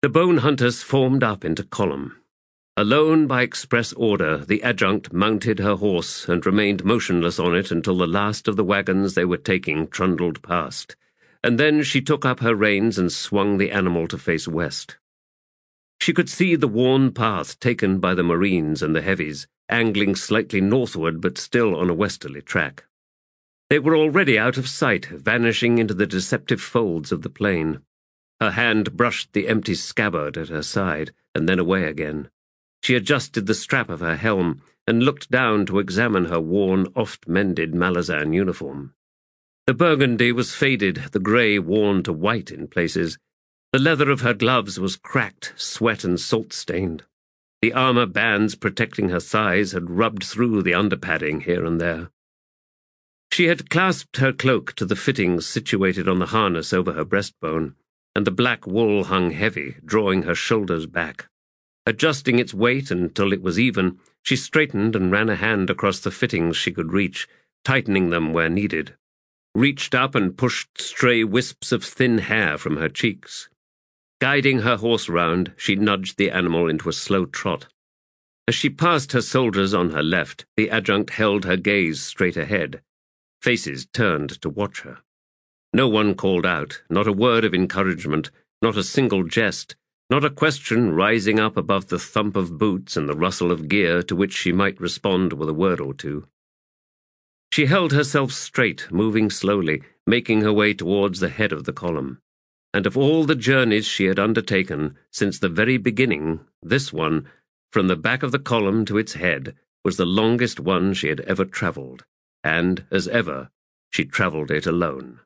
The bone hunters formed up into column. Alone by express order, the adjunct mounted her horse and remained motionless on it until the last of the wagons they were taking trundled past, and then she took up her reins and swung the animal to face west. She could see the worn path taken by the Marines and the heavies, angling slightly northward but still on a westerly track. They were already out of sight, vanishing into the deceptive folds of the plain. Her hand brushed the empty scabbard at her side, and then away again. She adjusted the strap of her helm and looked down to examine her worn, oft-mended Malazan uniform. The burgundy was faded, the grey worn to white in places. The leather of her gloves was cracked, sweat and salt-stained. The armour bands protecting her thighs had rubbed through the underpadding here and there. She had clasped her cloak to the fittings situated on the harness over her breastbone, and the black wool hung heavy, drawing her shoulders back. Adjusting its weight until it was even, she straightened and ran a hand across the fittings she could reach, tightening them where needed. Reached up and pushed stray wisps of thin hair from her cheeks. Guiding her horse round, she nudged the animal into a slow trot. As she passed her soldiers on her left, the adjunct held her gaze straight ahead. Faces turned to watch her. No one called out, not a word of encouragement, not a single jest, not a question rising up above the thump of boots and the rustle of gear to which she might respond with a word or two. She held herself straight, moving slowly, making her way towards the head of the column. And of all the journeys she had undertaken since the very beginning, this one, from the back of the column to its head, was the longest one she had ever travelled, and, as ever, she travelled it alone.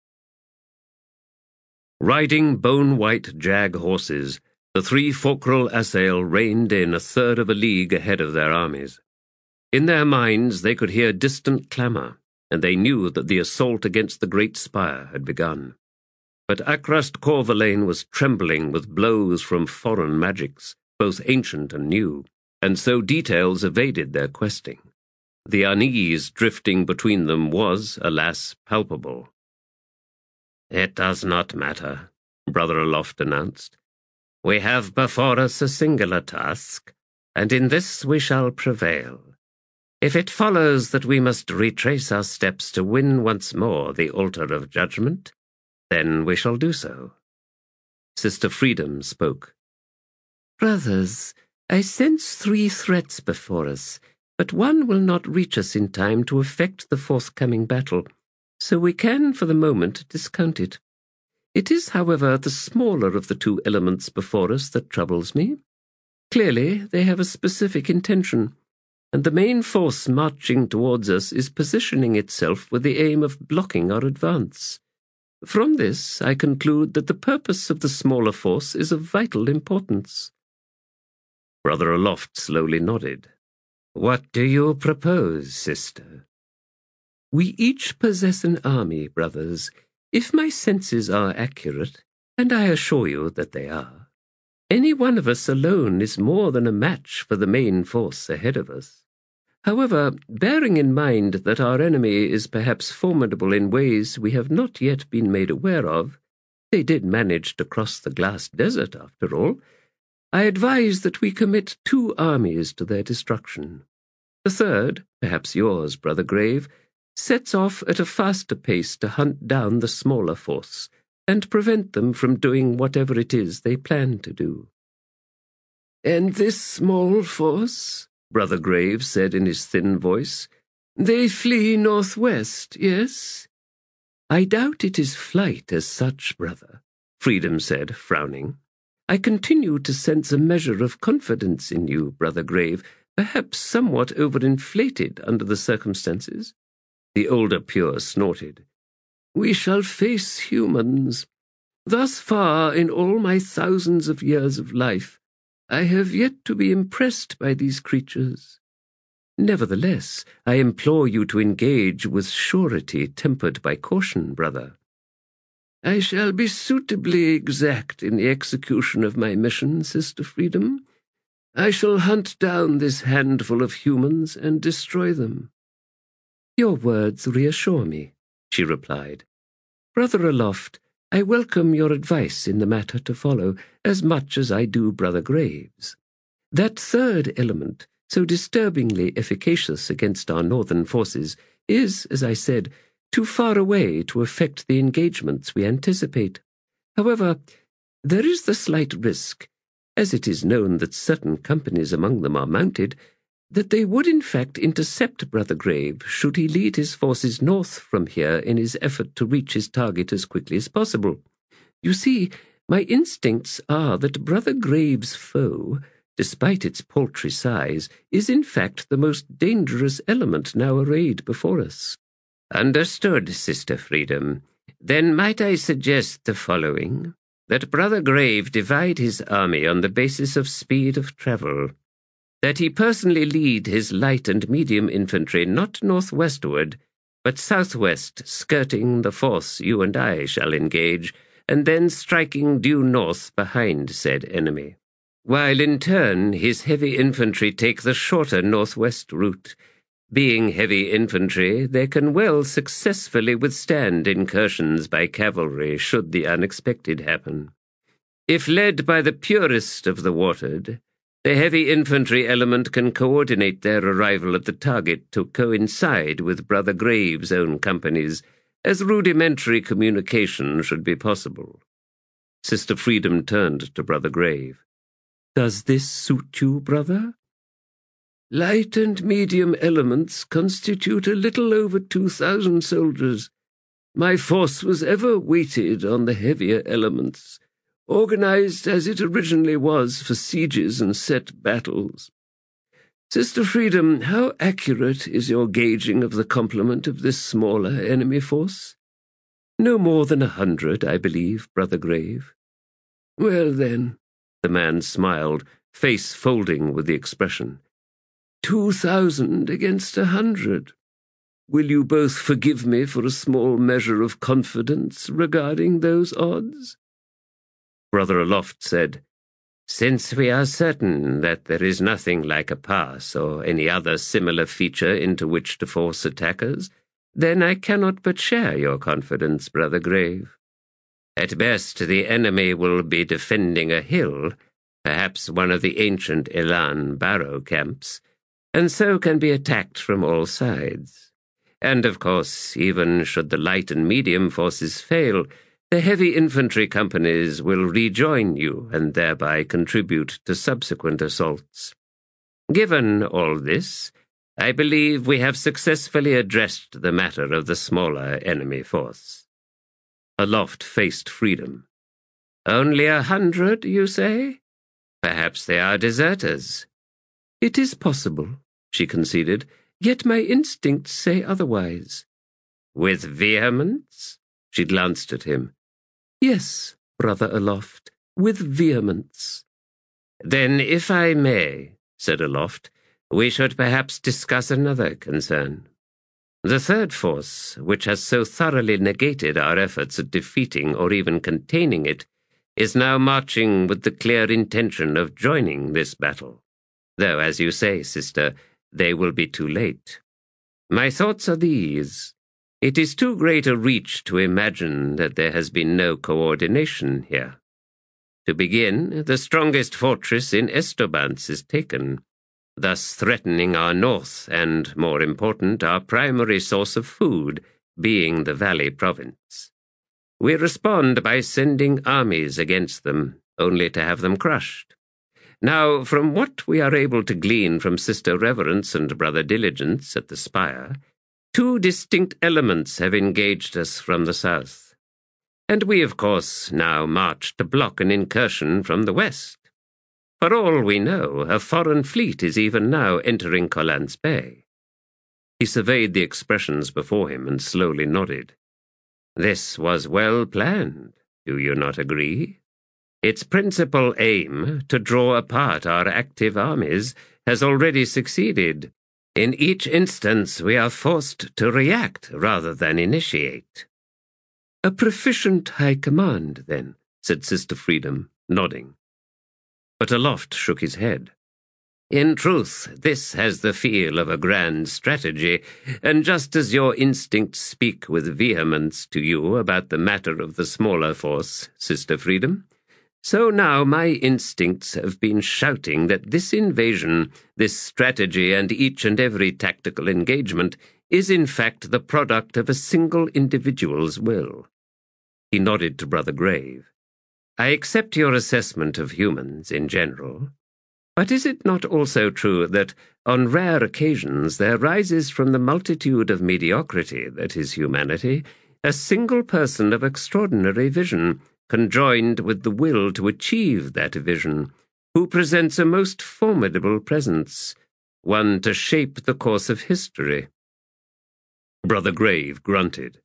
Riding bone-white jag horses, the three Focrel assail reined in a third of a league ahead of their armies. In their minds they could hear distant clamour, and they knew that the assault against the great spire had begun. But Akrast Corvalane was trembling with blows from foreign magics, both ancient and new, and so details evaded their questing. The unease drifting between them was, alas, palpable. "It does not matter," Brother Aloft announced. "We have before us a singular task, and in this we shall prevail. If it follows that we must retrace our steps to win once more the altar of judgment, then we shall do so." Sister Freedom spoke. "Brothers, I sense 3 threats before us, but one will not reach us in time to effect the forthcoming battle, so we can, for the moment, discount it. It is, however, the smaller of the 2 elements before us that troubles me. Clearly, they have a specific intention, and the main force marching towards us is positioning itself with the aim of blocking our advance. From this, I conclude that the purpose of the smaller force is of vital importance." Brother Aloft slowly nodded. "What do you propose, sister?" "We each possess an army, brothers, if my senses are accurate, and I assure you that they are. Any one of us alone is more than a match for the main force ahead of us. However, bearing in mind that our enemy is perhaps formidable in ways we have not yet been made aware of, they did manage to cross the glass desert after all, I advise that we commit 2 armies to their destruction. The third, perhaps yours, Brother Grave, sets off at a faster pace to hunt down the smaller force and prevent them from doing whatever it is they plan to do." "And this small force?" Brother Grave said in his thin voice. "They flee northwest, yes?" "I doubt it is flight as such, brother," Freedom said, frowning. "I continue to sense a measure of confidence in you, Brother Grave, perhaps somewhat overinflated under the circumstances." The older Pure snorted. "We shall face humans. Thus far, in all my thousands of years of life, I have yet to be impressed by these creatures. Nevertheless, I implore you to engage with surety tempered by caution, brother." "I shall be suitably exact in the execution of my mission, Sister Freedom. I shall hunt down this handful of humans and destroy them." "Your words reassure me," she replied. "Brother Aloft, I welcome your advice in the matter to follow as much as I do Brother Graves. That third element, so disturbingly efficacious against our northern forces, is, as I said, too far away to affect the engagements we anticipate. However, there is the slight risk, as it is known that certain companies among them are mounted, that they would in fact intercept Brother Grave should he lead his forces north from here in his effort to reach his target as quickly as possible. You see, my instincts are that Brother Grave's foe, despite its paltry size, is in fact the most dangerous element now arrayed before us. Understood, Sister Freedom. Then might I suggest the following? That Brother Grave divide his army on the basis of speed of travel. That he personally lead his light and medium infantry not northwestward, but southwest, skirting the force you and I shall engage, and then striking due north behind said enemy, while in turn his heavy infantry take the shorter northwest route. Being heavy infantry, they can well successfully withstand incursions by cavalry should the unexpected happen. If led by the purest of the watered, the heavy infantry element can coordinate their arrival at the target to coincide with Brother Grave's own companies, as rudimentary communication should be possible. Sister Freedom turned to Brother Grave. Does this suit you, brother? Light and medium elements constitute a little over 2,000 soldiers. My force was ever weighted on the heavier elements, organized as it originally was for sieges and set battles. Sister Freedom, how accurate is your gauging of the complement of this smaller enemy force? No more than 100, I believe, Brother Grave. Well, then, the man smiled, face folding with the expression. 2,000 against 100. Will you both forgive me for a small measure of confidence regarding those odds? Brother Aloft said, Since we are certain that there is nothing like a pass or any other similar feature into which to force attackers, then I cannot but share your confidence, Brother Grave. At best, the enemy will be defending a hill, perhaps one of the ancient Elan barrow camps, and so can be attacked from all sides. And, of course, even should the light and medium forces fail, the heavy infantry companies will rejoin you and thereby contribute to subsequent assaults. Given all this, I believe we have successfully addressed the matter of the smaller enemy force. Aloft faced Freedom. Only 100, you say? Perhaps they are deserters. It is possible, she conceded, yet my instincts say otherwise. With vehemence? She glanced at him. Yes, Brother Aloft, with vehemence. Then, if I may, said Aloft, we should perhaps discuss another concern. The third force, which has so thoroughly negated our efforts at defeating or even containing it, is now marching with the clear intention of joining this battle. Though, as you say, sister, they will be too late. My thoughts are these. It is too great a reach to imagine that there has been no coordination here. To begin, the strongest fortress in Estobance is taken, thus threatening our north and, more important, our primary source of food, being the Valley Province. We respond by sending armies against them, only to have them crushed. Now, from what we are able to glean from Sister Reverence and Brother Diligence at the Spire, 2 distinct elements have engaged us from the south. And we, of course, now march to block an incursion from the west. For all we know, a foreign fleet is even now entering Collans Bay. He surveyed the expressions before him and slowly nodded. This was well planned, do you not agree? Its principal aim, to draw apart our active armies, has already succeeded. In each instance, we are forced to react rather than initiate. A proficient high command, then, said Sister Freedom, nodding. But Aloft shook his head. In truth, this has the feel of a grand strategy, and just as your instincts speak with vehemence to you about the matter of the smaller force, Sister Freedom, so now my instincts have been shouting that this invasion, this strategy, and each and every tactical engagement is in fact the product of a single individual's will. He nodded to Brother Grave. I accept your assessment of humans in general. But is it not also true that, on rare occasions, there rises from the multitude of mediocrity that is humanity a single person of extraordinary vision, conjoined with the will to achieve that vision, who presents a most formidable presence, one to shape the course of history? Brother Grave grunted.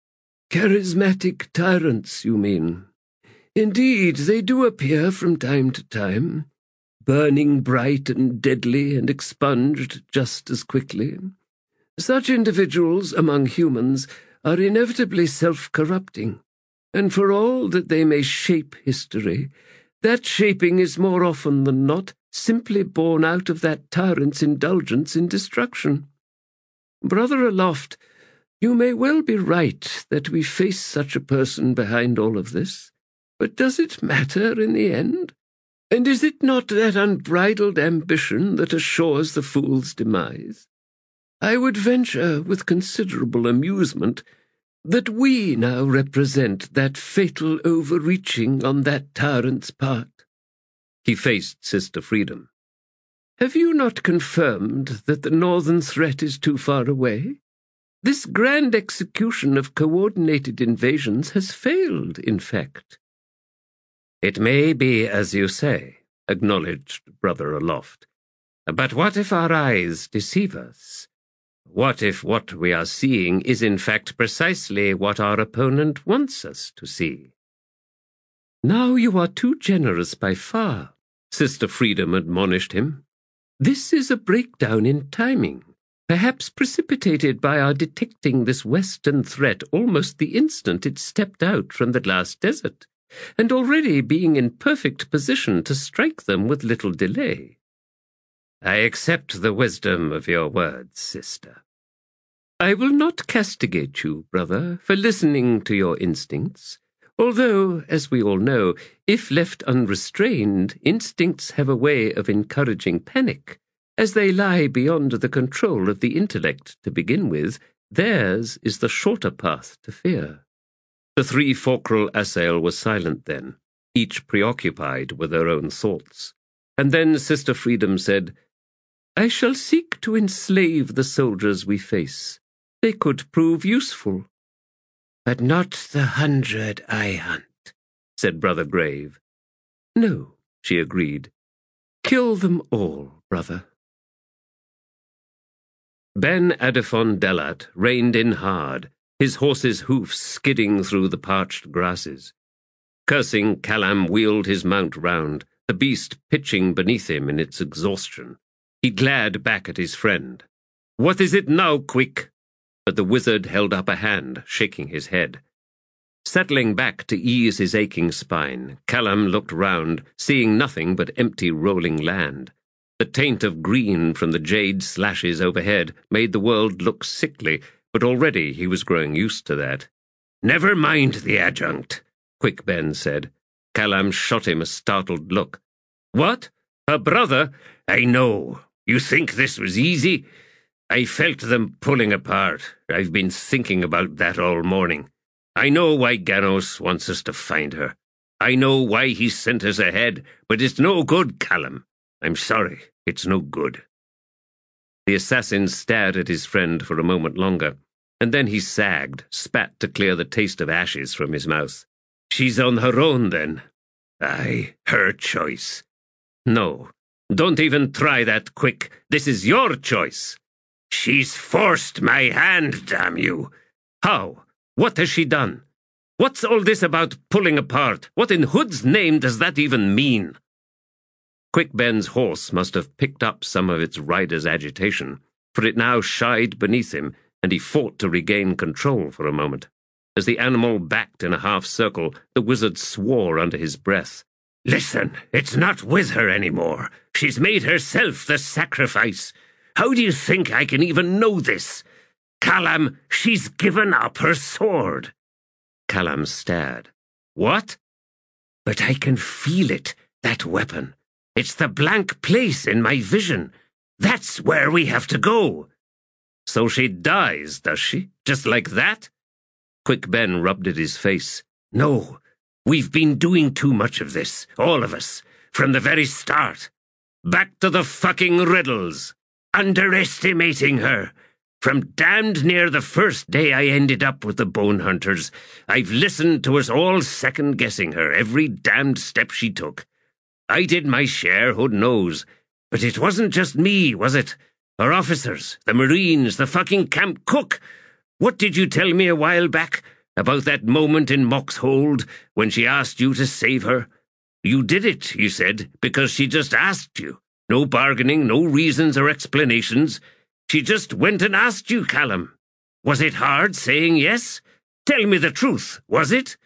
Charismatic tyrants, you mean? Indeed, they do appear from time to time, burning bright and deadly and expunged just as quickly. Such individuals among humans are inevitably self-corrupting, and for all that they may shape history, that shaping is more often than not simply born out of that tyrant's indulgence in destruction. Brother Aloft, you may well be right that we face such a person behind all of this, but does it matter in the end? And is it not that unbridled ambition that assures the fool's demise? I would venture, with considerable amusement, that we now represent that fatal overreaching on that tyrant's part. He faced Sister Freedom. Have you not confirmed that the northern threat is too far away? This grand execution of coordinated invasions has failed, in fact. It may be as you say, acknowledged Brother Aloft. But what if our eyes deceive us? What if what we are seeing is in fact precisely what our opponent wants us to see? Now you are too generous by far, Sister Freedom admonished him. This is a breakdown in timing, perhaps precipitated by our detecting this western threat almost the instant it stepped out from the glass desert, and already being in perfect position to strike them with little delay. I accept the wisdom of your words, sister. I will not castigate you, brother, for listening to your instincts, although, as we all know, if left unrestrained, instincts have a way of encouraging panic. As they lie beyond the control of the intellect to begin with, theirs is the shorter path to fear. The three Fockrell assail were silent then, each preoccupied with their own thoughts. And then Sister Freedom said, I shall seek to enslave the soldiers we face. They could prove useful. But not the 100 I hunt, said Brother Grave. No, she agreed. Kill them all, brother. Ben Adifon Delat reined in hard, his horse's hoofs skidding through the parched grasses. Cursing, Callum wheeled his mount round, the beast pitching beneath him in its exhaustion. He glared back at his friend. What is it now, quick? But the wizard held up a hand, shaking his head. Settling back to ease his aching spine, Callum looked round, seeing nothing but empty rolling land. The taint of green from the jade slashes overhead made the world look sickly, but already he was growing used to that. Never mind the adjunct, Quick Ben said. Callum shot him a startled look. What? Her brother? I know. You think this was easy? I felt them pulling apart. I've been thinking about that all morning. I know why Ganos wants us to find her. I know why he sent us ahead, but it's no good, Callum. I'm sorry, it's no good. The assassin stared at his friend for a moment longer, and then he sagged, spat to clear the taste of ashes from his mouth. She's on her own, then. Aye, her choice. No, don't even try that, Quick. This is your choice. She's forced my hand, damn you. How? What has she done? What's all this about pulling apart? What in Hood's name does that even mean? Quick Ben's horse must have picked up some of its rider's agitation, for it now shied beneath him, and he fought to regain control for a moment. As the animal backed in a half-circle, the wizard swore under his breath. Listen, it's not with her anymore. She's made herself the sacrifice. How do you think I can even know this? Callum, she's given up her sword. Callum stared. What? But I can feel it, that weapon. It's the blank place in my vision. That's where we have to go. So she dies, does she? Just like that? Quick Ben rubbed at his face. No, we've been doing too much of this, all of us, from the very start. Back to the fucking riddles. Underestimating her. From damned near the first day I ended up with the Bone Hunters, I've listened to us all second-guessing her every damned step she took. I did my share, who knows. But it wasn't just me, was it? Our officers, the Marines, the fucking camp cook. What did you tell me a while back about that moment in Mock's hold when she asked you to save her? You did it, you said, because she just asked you. No bargaining, no reasons or explanations. She just went and asked you, Callum. Was it hard saying yes? Tell me the truth, was it?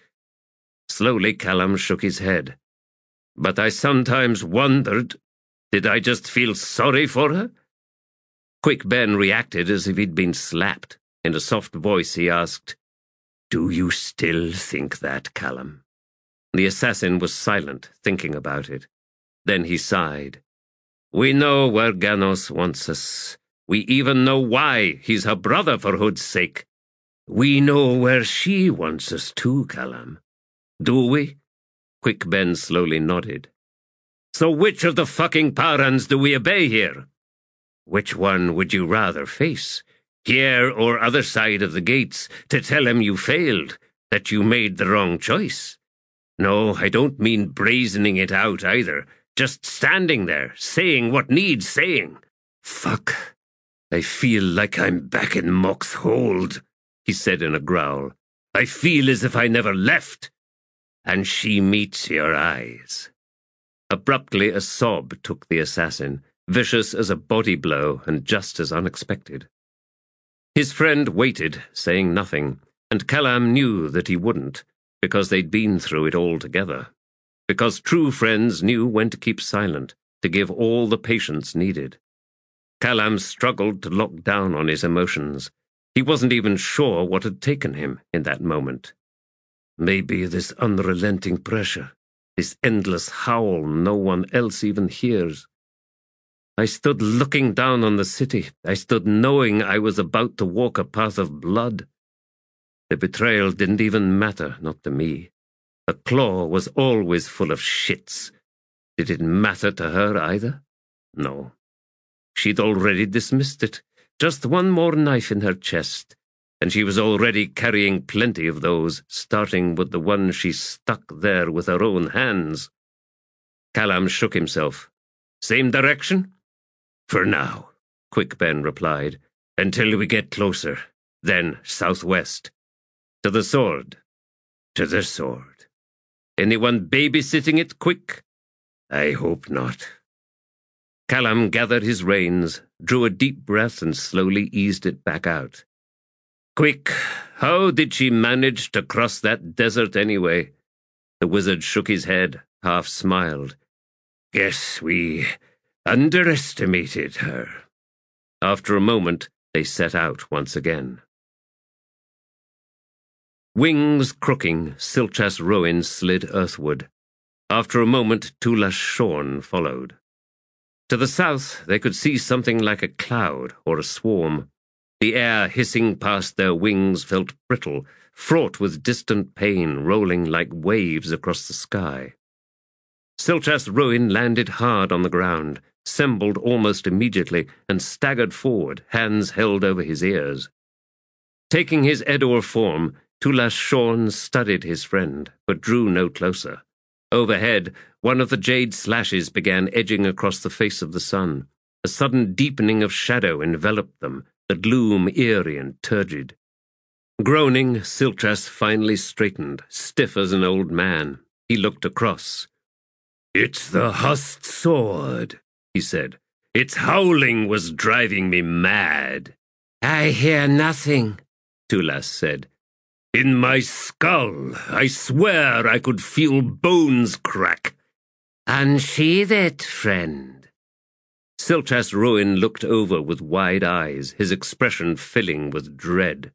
Slowly Callum shook his head. But I sometimes wondered, did I just feel sorry for her? Quick Ben reacted as if he'd been slapped. In a soft voice he asked, Do you still think that, Callum? The assassin was silent, thinking about it. Then he sighed. We know where Ganos wants us. We even know why he's her brother, for hood's sake. We know where she wants us too, Callum. Do we? Quick Ben slowly nodded. So which of the fucking Parans do we obey here? Which one would you rather face? Here or other side of the gates, to tell him you failed, that you made the wrong choice? No, I don't mean brazening it out either. Just standing there, saying what needs saying. Fuck. I feel like I'm back in Mock's hold, he said in a growl. I feel as if I never left. And she meets your eyes. Abruptly a sob took the assassin, vicious as a body blow and just as unexpected. His friend waited, saying nothing, and Callum knew that he wouldn't, because they'd been through it all together. Because true friends knew when to keep silent, to give all the patience needed. Callum struggled to lock down on his emotions. He wasn't even sure what had taken him in that moment. Maybe this unrelenting pressure, this endless howl no one else even hears. I stood looking down on the city. I stood knowing I was about to walk a path of blood. The betrayal didn't even matter, not to me. The claw was always full of shits. Did it matter to her either? No. She'd already dismissed it. Just one more knife in her chest, and she was already carrying plenty of those, starting with the one she stuck there with her own hands. Callum shook himself. Same direction? For now, Quick Ben replied, until we get closer, then southwest. To the sword. To the sword. Anyone babysitting it, Quick? I hope not. Callum gathered his reins, drew a deep breath and slowly eased it back out. Quick, how did she manage to cross that desert anyway? The wizard shook his head, half smiled. Guess we underestimated her. After a moment, they set out once again. Wings crooking, Silchas Rowan slid earthward. After a moment, Tulas Shorn followed. To the south, they could see something like a cloud or a swarm. The air hissing past their wings felt brittle, fraught with distant pain rolling like waves across the sky. Silchas Rowan landed hard on the ground, sembled almost immediately, and staggered forward, hands held over his ears. Taking his Edor form, Tulas Shorn studied his friend, but drew no closer. Overhead, one of the jade slashes began edging across the face of the sun. A sudden deepening of shadow enveloped them, the gloom eerie and turgid. Groaning, Silchas finally straightened, stiff as an old man. He looked across. It's the Hust sword, he said. Its howling was driving me mad. I hear nothing, Tulas said. In my skull, I swear I could feel bones crack. Unsheath it, friend. Silchas Roin looked over with wide eyes, his expression filling with dread.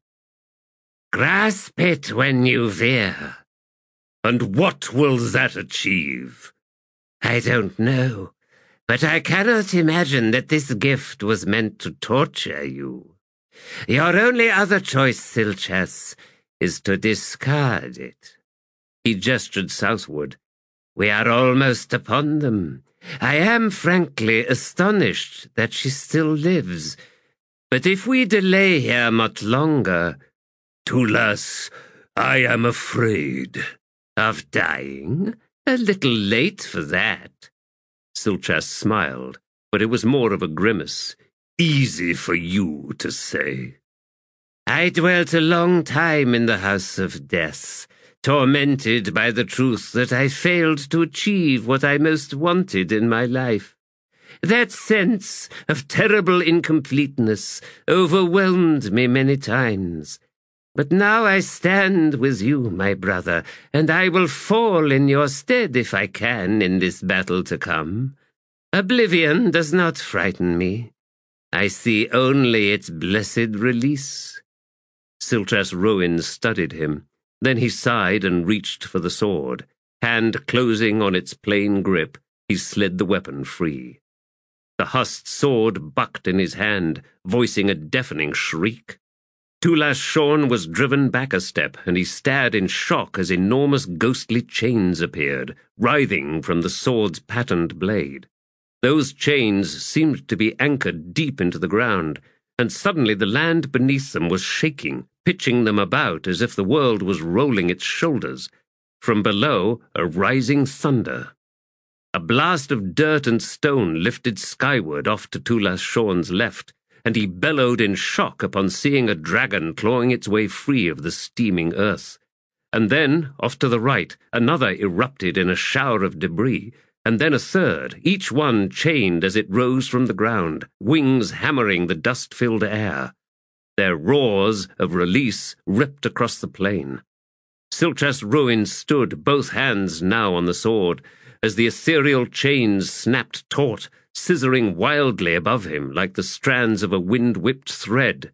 Grasp it when you veer. And what will that achieve? I don't know, but I cannot imagine that this gift was meant to torture you. Your only other choice, Silchas, is to discard it. He gestured southward. We are almost upon them. I am frankly astonished that she still lives. But if we delay here much longer... Tulas, I am afraid. Of dying? A little late for that. Silchas smiled, but it was more of a grimace. Easy for you to say. I dwelt a long time in the House of Death, tormented by the truth that I failed to achieve what I most wanted in my life. That sense of terrible incompleteness overwhelmed me many times. But now I stand with you, my brother, and I will fall in your stead if I can in this battle to come. Oblivion does not frighten me. I see only its blessed release. Silchas Roin studied him. Then he sighed and reached for the sword. Hand closing on its plain grip, he slid the weapon free. The husked sword bucked in his hand, voicing a deafening shriek. Tulas Shorn was driven back a step, and he stared in shock as enormous ghostly chains appeared, writhing from the sword's patterned blade. Those chains seemed to be anchored deep into the ground, and suddenly the land beneath them was shaking, pitching them about as if the world was rolling its shoulders. From below, a rising thunder. A blast of dirt and stone lifted skyward off to Tulas Shorn's left, and he bellowed in shock upon seeing a dragon clawing its way free of the steaming earth. And then, off to the right, another erupted in a shower of debris, and then a third, each one chained as it rose from the ground, wings hammering the dust-filled air. Their roars of release ripped across the plain. Silchas Roin stood, both hands now on the sword, as the ethereal chains snapped taut, scissoring wildly above him like the strands of a wind-whipped thread.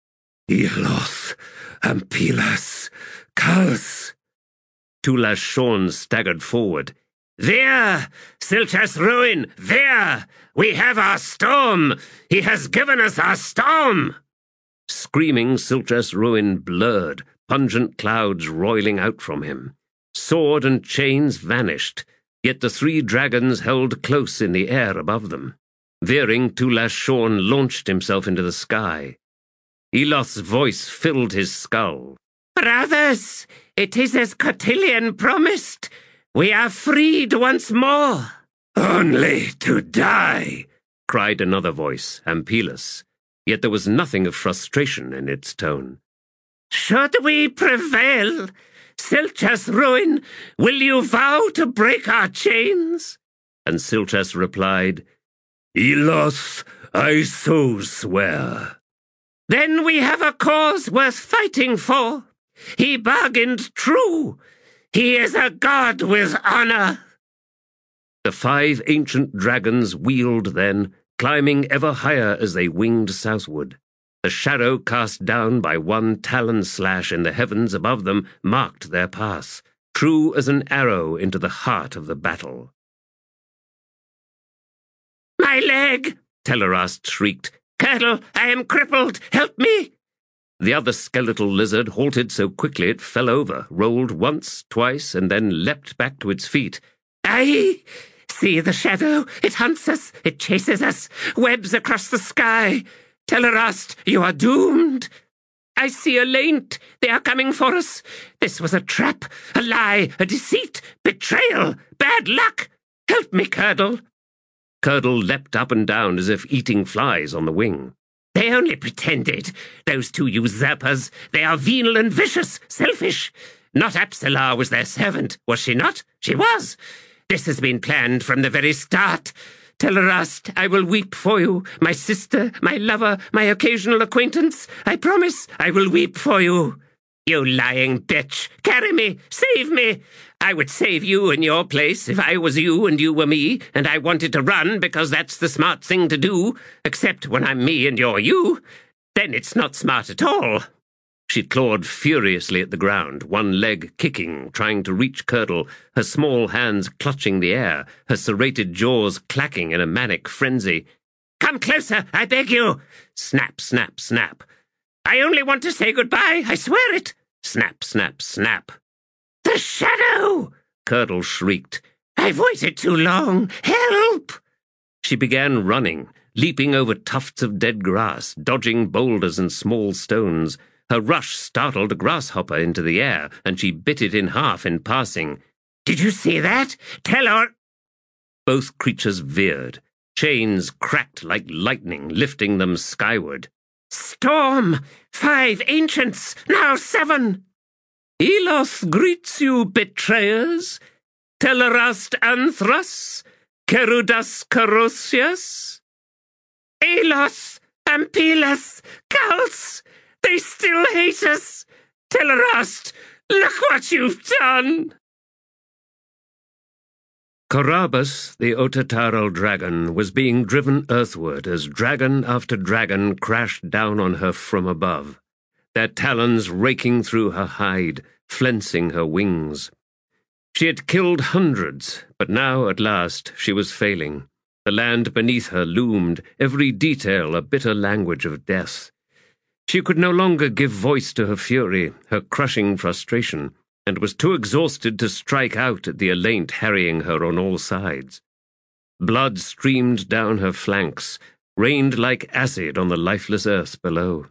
Iloth, Ampilas, Kals. Tulas Shorn staggered forward. There! Silchas Roin, there! We have our storm! He has given us our storm! Screaming, Silchas Roin blurred, pungent clouds roiling out from him. Sword and chains vanished, yet the three dragons held close in the air above them. Veering, Tulas Shorn launched himself into the sky. Iloth's voice filled his skull. Brothers, it is as Cotillion promised. We are freed once more. Only to die, cried another voice, Ampilas, yet there was nothing of frustration in its tone. Should we prevail, Silchas Roin, will you vow to break our chains? And Silchas replied, Iloth, I so swear. Then we have a cause worth fighting for. He bargained true. He is a god with honor. The 5 ancient dragons wheeled then, climbing ever higher as they winged southward. The shadow cast down by one talon slash in the heavens above them marked their path, true as an arrow into the heart of the battle. My leg! Telerast shrieked. Curdle, I am crippled! Help me! The other skeletal lizard halted so quickly it fell over, rolled once, twice, and then leapt back to its feet. Aye! See the shadow! It hunts us! It chases us! Webs across the sky! Telerast, you are doomed! I see a laint! They are coming for us! This was a trap! A lie! A deceit! Betrayal! Bad luck! Help me, Curdle! Curdle leapt up and down as if eating flies on the wing. They only pretended. Those 2 usurpers. They are venal and vicious, selfish. Not Apsalar was their servant, was she not? She was. This has been planned from the very start. Telerast, I will weep for you, my sister, my lover, my occasional acquaintance. I promise I will weep for you. You lying bitch! Carry me! Save me! I would save you in your place if I was you and you were me, and I wanted to run because that's the smart thing to do, except when I'm me and you're you. Then it's not smart at all." She clawed furiously at the ground, one leg kicking, trying to reach Curdle, her small hands clutching the air, her serrated jaws clacking in a manic frenzy. "Come closer, I beg you!" Snap, snap, snap. "I only want to say goodbye, I swear it!" Snap, snap, snap. "The shadow!" Curdle shrieked. "I've waited too long! Help!" She began running, leaping over tufts of dead grass, dodging boulders and small stones. Her rush startled a grasshopper into the air, and she bit it in half in passing. "Did you see that? Tell her—" Both creatures veered. Chains cracked like lightning, lifting them skyward. "Storm! 5 ancients, now 7! Eloth greets you, betrayers. Telerast Anthras, Kerudas Carosius." "Eloth, Ampelas, Gals! They still hate us! Telerast, look what you've done!" Carabas, the Otataral dragon, was being driven earthward as dragon after dragon crashed down on her from above, their talons raking through her hide, flensing her wings. She had killed hundreds, but now, at last, she was failing. The land beneath her loomed, every detail a bitter language of death. She could no longer give voice to her fury, her crushing frustration, and was too exhausted to strike out at the Alaint harrying her on all sides. Blood streamed down her flanks, rained like acid on the lifeless earth below.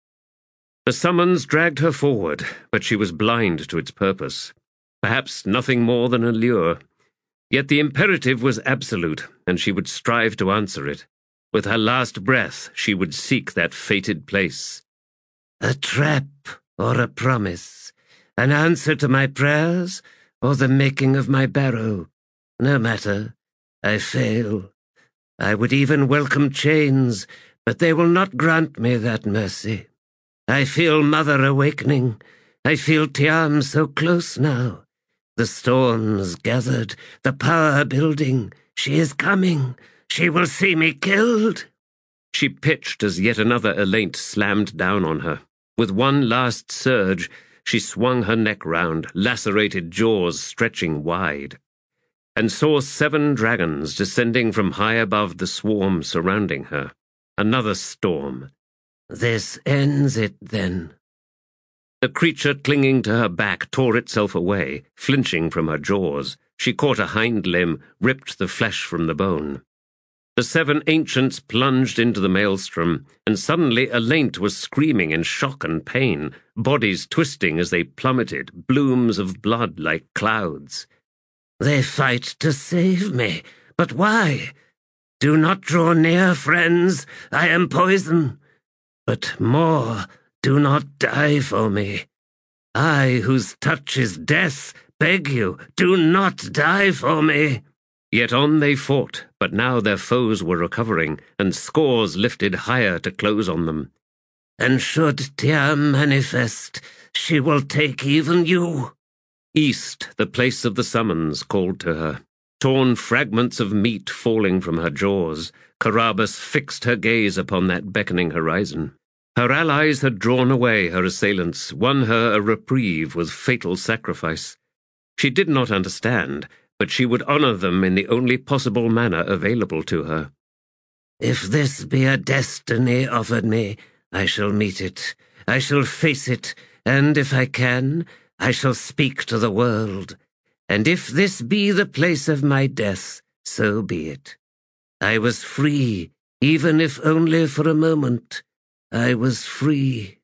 The summons dragged her forward, but she was blind to its purpose. Perhaps nothing more than a lure. Yet the imperative was absolute, and she would strive to answer it. With her last breath, she would seek that fated place. "A trap or a promise, an answer to my prayers or the making of my barrow. No matter, I fail. I would even welcome chains, but they will not grant me that mercy. I feel Mother awakening. I feel Tiam so close now. The storms gathered, the power building. She is coming. She will see me killed." She pitched as yet another Alaint slammed down on her. With one last surge, she swung her neck round, lacerated jaws stretching wide, and saw 7 dragons descending from high above the swarm surrounding her. Another storm. "This ends it, then." The creature clinging to her back tore itself away, flinching from her jaws. She caught a hind limb, ripped the flesh from the bone. The 7 ancients plunged into the maelstrom, and suddenly Alaint was screaming in shock and pain, bodies twisting as they plummeted, blooms of blood like clouds. "They fight to save me, but why? Do not draw near, friends. I am poison. But more, do not die for me. I, whose touch is death, beg you, do not die for me." Yet on they fought, but now their foes were recovering, and scores lifted higher to close on them. "And should Tiam manifest, she will take even you." East, the place of the summons, called to her. Torn fragments of meat falling from her jaws, Carabas fixed her gaze upon that beckoning horizon. Her allies had drawn away her assailants, won her a reprieve with fatal sacrifice. She did not understand, but she would honor them in the only possible manner available to her. "If this be a destiny offered me, I shall meet it. I shall face it, and if I can, I shall speak to the world. And if this be the place of my death, so be it. I was free, even if only for a moment. I was free."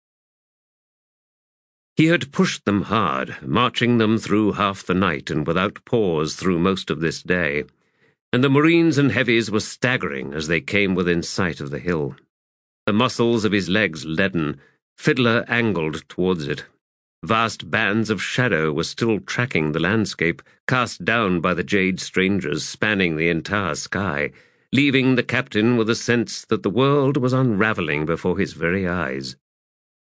He had pushed them hard, marching them through half the night and without pause through most of this day, and the Marines and heavies were staggering as they came within sight of the hill. The muscles of his legs leaden, Fiddler angled towards it. Vast bands of shadow were still tracking the landscape, cast down by the jade strangers spanning the entire sky, leaving the captain with a sense that the world was unraveling before his very eyes.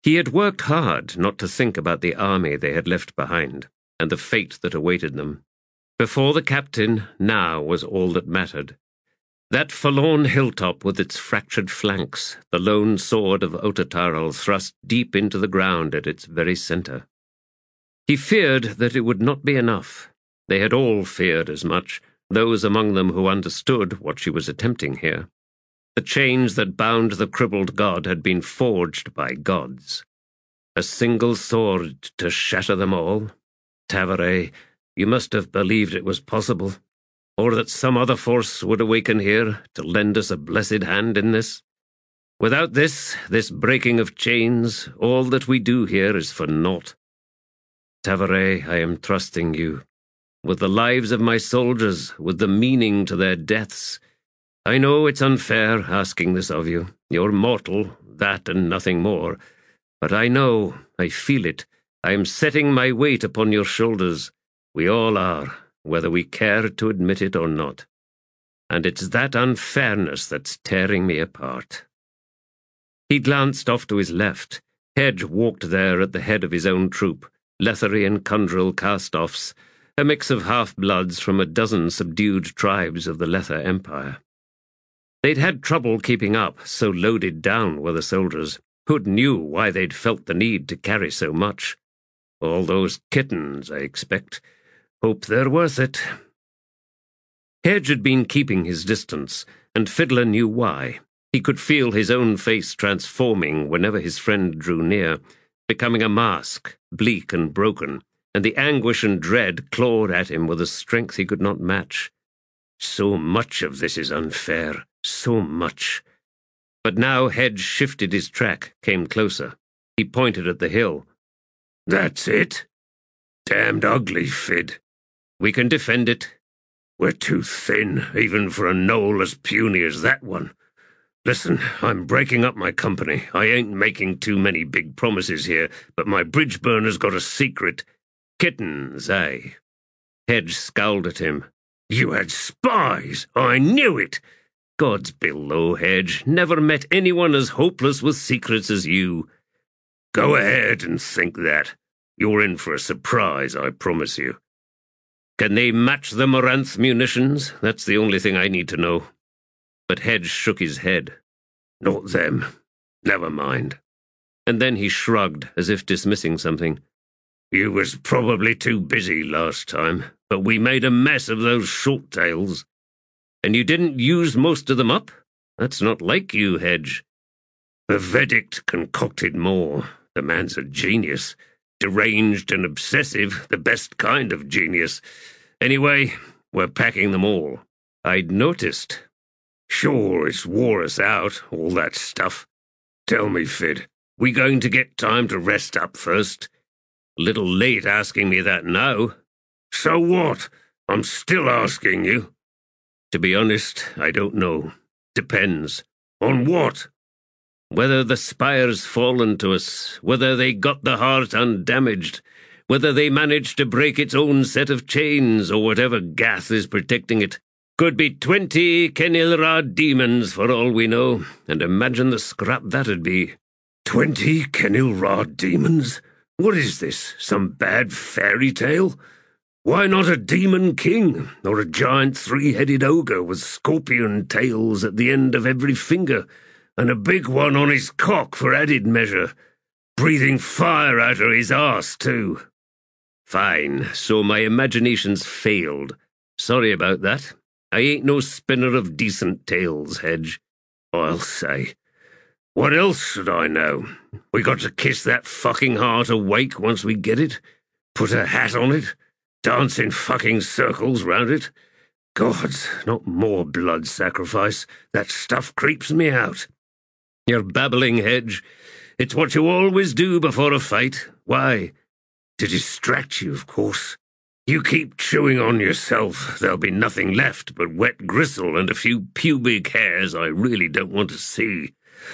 He had worked hard not to think about the army they had left behind, and the fate that awaited them. Before the captain, now was all that mattered. That forlorn hilltop with its fractured flanks, the lone sword of Otatarl thrust deep into the ground at its very centre. He feared that it would not be enough. They had all feared as much, those among them who understood what she was attempting here. The chains that bound the crippled god had been forged by gods. A single sword to shatter them all? Tavaret, you must have believed it was possible, or that some other force would awaken here to lend us a blessed hand in this. Without this breaking of chains, all that we do here is for naught. Tavaret, I am trusting you. With the lives of my soldiers, with the meaning to their deaths. I know it's unfair asking this of you. You're mortal, that and nothing more. But I know, I feel it. I am setting my weight upon your shoulders. We all are, whether we care to admit it or not. And it's that unfairness that's tearing me apart. He glanced off to his left. Hedge walked there at the head of his own troop, Lethari and Kundril cast-offs, a mix of half-bloods from a dozen subdued tribes of the Lether Empire. They'd had trouble keeping up, so loaded down were the soldiers. Hood knew why they'd felt the need to carry so much. All those kittens, I expect. Hope they're worth it. Hedge had been keeping his distance, and Fiddler knew why. He could feel his own face transforming whenever his friend drew near, becoming a mask, bleak and broken, and the anguish and dread clawed at him with a strength he could not match. So much of this is unfair, so much. But now Hedge shifted his track, came closer. He pointed at the hill. That's it? Damned ugly, Fid. We can defend it. We're too thin, even for a knoll as puny as that one. Listen, I'm breaking up my company. I ain't making too many big promises here, but my bridge burner's got a secret. Kittens, eh? Hedge scowled at him. You had spies! I knew it! God's below, Hedge. Never met anyone as hopeless with secrets as you. Go ahead and think that. You're in for a surprise, I promise you. Can they match the Moranth munitions? That's the only thing I need to know. But Hedge shook his head. Not them. Never mind. And then he shrugged, as if dismissing something. You was probably too busy last time, but we made a mess of those short tails. And you didn't use most of them up? That's not like you, Hedge. The Verdict concocted more. The man's a genius. Deranged and obsessive, the best kind of genius. Anyway, we're packing them all. I'd noticed. Sure, it's wore us out, all that stuff. Tell me, Fid, we going to get time to rest up first? Little late asking me that now. So what? I'm still asking you. To be honest, I don't know. Depends. On what? Whether the spire's fallen to us, whether they got the heart undamaged, whether they managed to break its own set of chains, or whatever Gath is protecting it. Could be 20 Kenilrad demons for all we know, and imagine the scrap that'd be. 20 Kenilrad demons? What is this, some bad fairy tale? Why not a demon king, or a giant three-headed ogre with scorpion tails at the end of every finger, and a big one on his cock for added measure, breathing fire out of his arse too? Fine, so my imagination's failed. Sorry about that. I ain't no spinner of decent tales, Hedge. I'll say. What else should I know? We got to kiss that fucking heart awake once we get it? Put a hat on it? Dance in fucking circles round it? Gods, not more blood sacrifice. That stuff creeps me out. You're babbling, Hedge. It's what you always do before a fight. Why? To distract you, of course. You keep chewing on yourself, there'll be nothing left but wet gristle and a few pubic hairs I really don't want to see.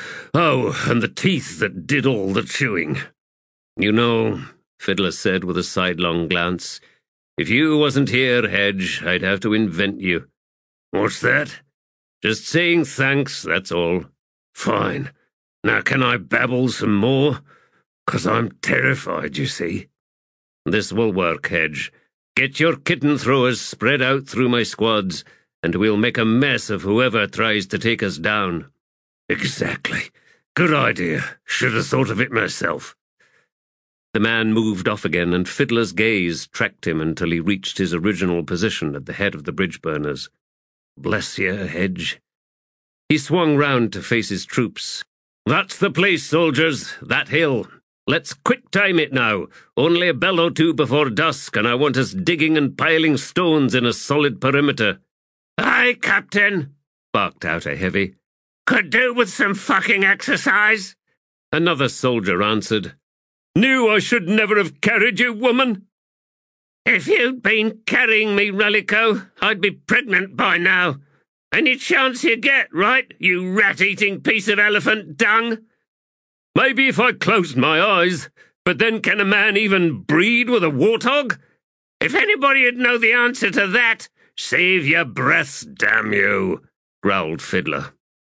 Oh, and the teeth that did all the chewing. You know, Fiddler said with a sidelong glance, if you wasn't here, Hedge, I'd have to invent you. What's that? Just saying thanks, that's all. Fine. Now can I babble some more? 'Cause I'm terrified, you see. This will work, Hedge. Get your kitten throwers spread out through my squads, and we'll make a mess of whoever tries to take us down. Exactly. Good idea. Should have thought of it myself. The man moved off again, and Fiddler's gaze tracked him until he reached his original position at the head of the bridge burners. Bless you, Hedge. He swung round to face his troops. That's the place, soldiers, that hill. Let's quick time it now. Only a bell or two before dusk, and I want us digging and piling stones in a solid perimeter. Aye, Captain, barked out a heavy. Could do with some fucking exercise. Another soldier answered. Knew I should never have carried you, woman. If you'd been carrying me, Relico, I'd be pregnant by now. Any chance you get, right, you rat-eating piece of elephant dung? Maybe if I closed my eyes, but then can a man even breed with a warthog? If anybody'd know the answer to that, save your breaths, damn you, growled Fiddler.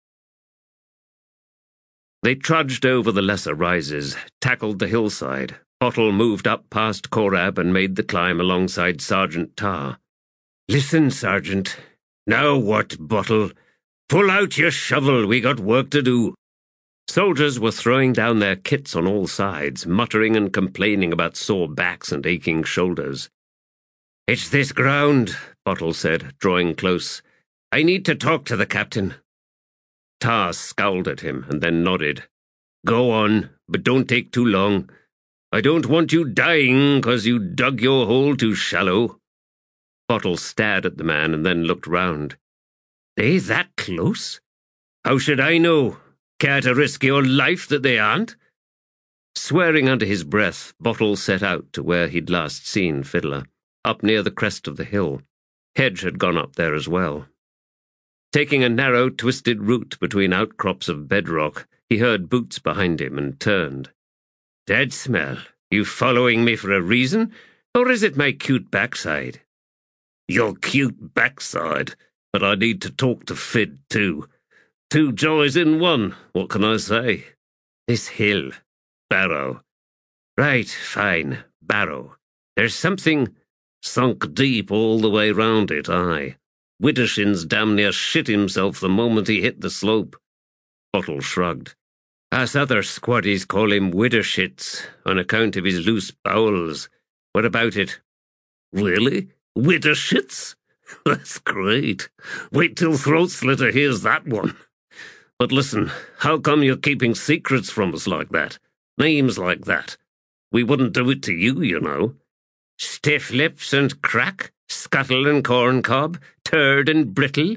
They trudged over the lesser rises, tackled the hillside. Bottle moved up past Korab and made the climb alongside Sergeant Tar. Listen, Sergeant. Now what, Bottle? Pull out your shovel, we got work to do. Soldiers were throwing down their kits on all sides, muttering and complaining about sore backs and aching shoulders. It's this ground, Bottle said, drawing close. I need to talk to the captain. Tar scowled at him and then nodded. Go on, but don't take too long. I don't want you dying 'cause you dug your hole too shallow. Bottle stared at the man and then looked round. They that close? How should I know? Care to risk your life that they aren't? Swearing under his breath, Bottle set out to where he'd last seen Fiddler, up near the crest of the hill. Hedge had gone up there as well. Taking a narrow, twisted route between outcrops of bedrock, he heard boots behind him and turned. Dead smell. You following me for a reason, or is it my cute backside? Your cute backside, but I need to talk to Fid too. Two joys in one, what can I say? This hill. Barrow. Right, fine, Barrow. There's something sunk deep all the way round it, aye. Widdershins damn near shit himself the moment he hit the slope. Bottle shrugged. Us other squaddies call him Widdershits on account of his loose bowels. What about it? Really? Widdershits? That's great. Wait till Throat Slitter hears that one. But listen, how come you're keeping secrets from us like that? Names like that? We wouldn't do it to you, you know. Stiff lips and crack, scuttle and corncob, turd and brittle.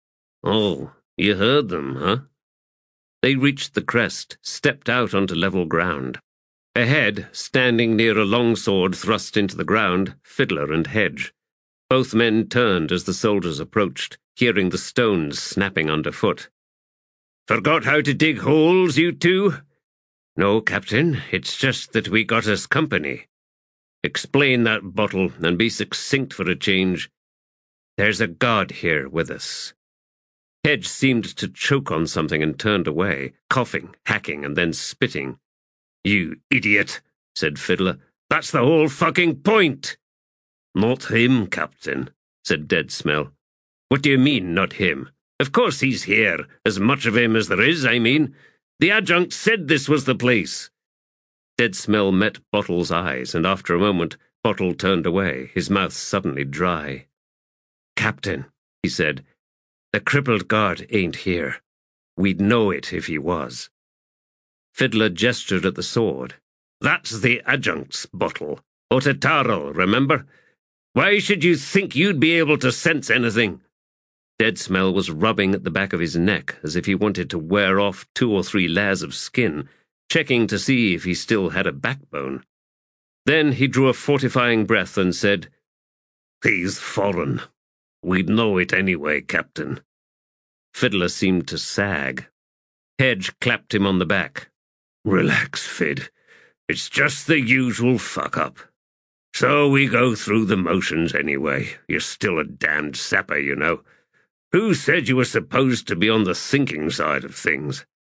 Oh, you heard them, huh? They reached the crest, stepped out onto level ground. Ahead, standing near a longsword thrust into the ground, Fiddler and Hedge. Both men turned as the soldiers approached, hearing the stones snapping underfoot. Forgot how to dig holes, you two? No, Captain, it's just that we got us company. Explain that, Bottle, and be succinct for a change. There's a god here with us. Hedge seemed to choke on something and turned away, coughing, hacking, and then spitting. You idiot, said Fiddler. That's the whole fucking point. Not him, Captain, said Dead Smell. What do you mean, not him? Of course he's here, as much of him as there is, I mean. The adjutant said this was the place. Dead Smell met Bottle's eyes, and after a moment, Bottle turned away, his mouth suddenly dry. Captain, he said, the crippled guard ain't here. We'd know it if he was. Fiddler gestured at the sword. That's the adjunct's, Bottle. Otataro, remember? Why should you think you'd be able to sense anything? Dead Smell was rubbing at the back of his neck as if he wanted to wear off 2 or 3 layers of skin, checking to see if he still had a backbone. Then he drew a fortifying breath and said, He's foreign. We'd know it anyway, Captain. Fiddler seemed to sag. Hedge clapped him on the back. Relax, Fid. It's just the usual fuck-up. So we go through the motions anyway. You're still a damned sapper, you know. Who said you were supposed to be on the thinking side of things?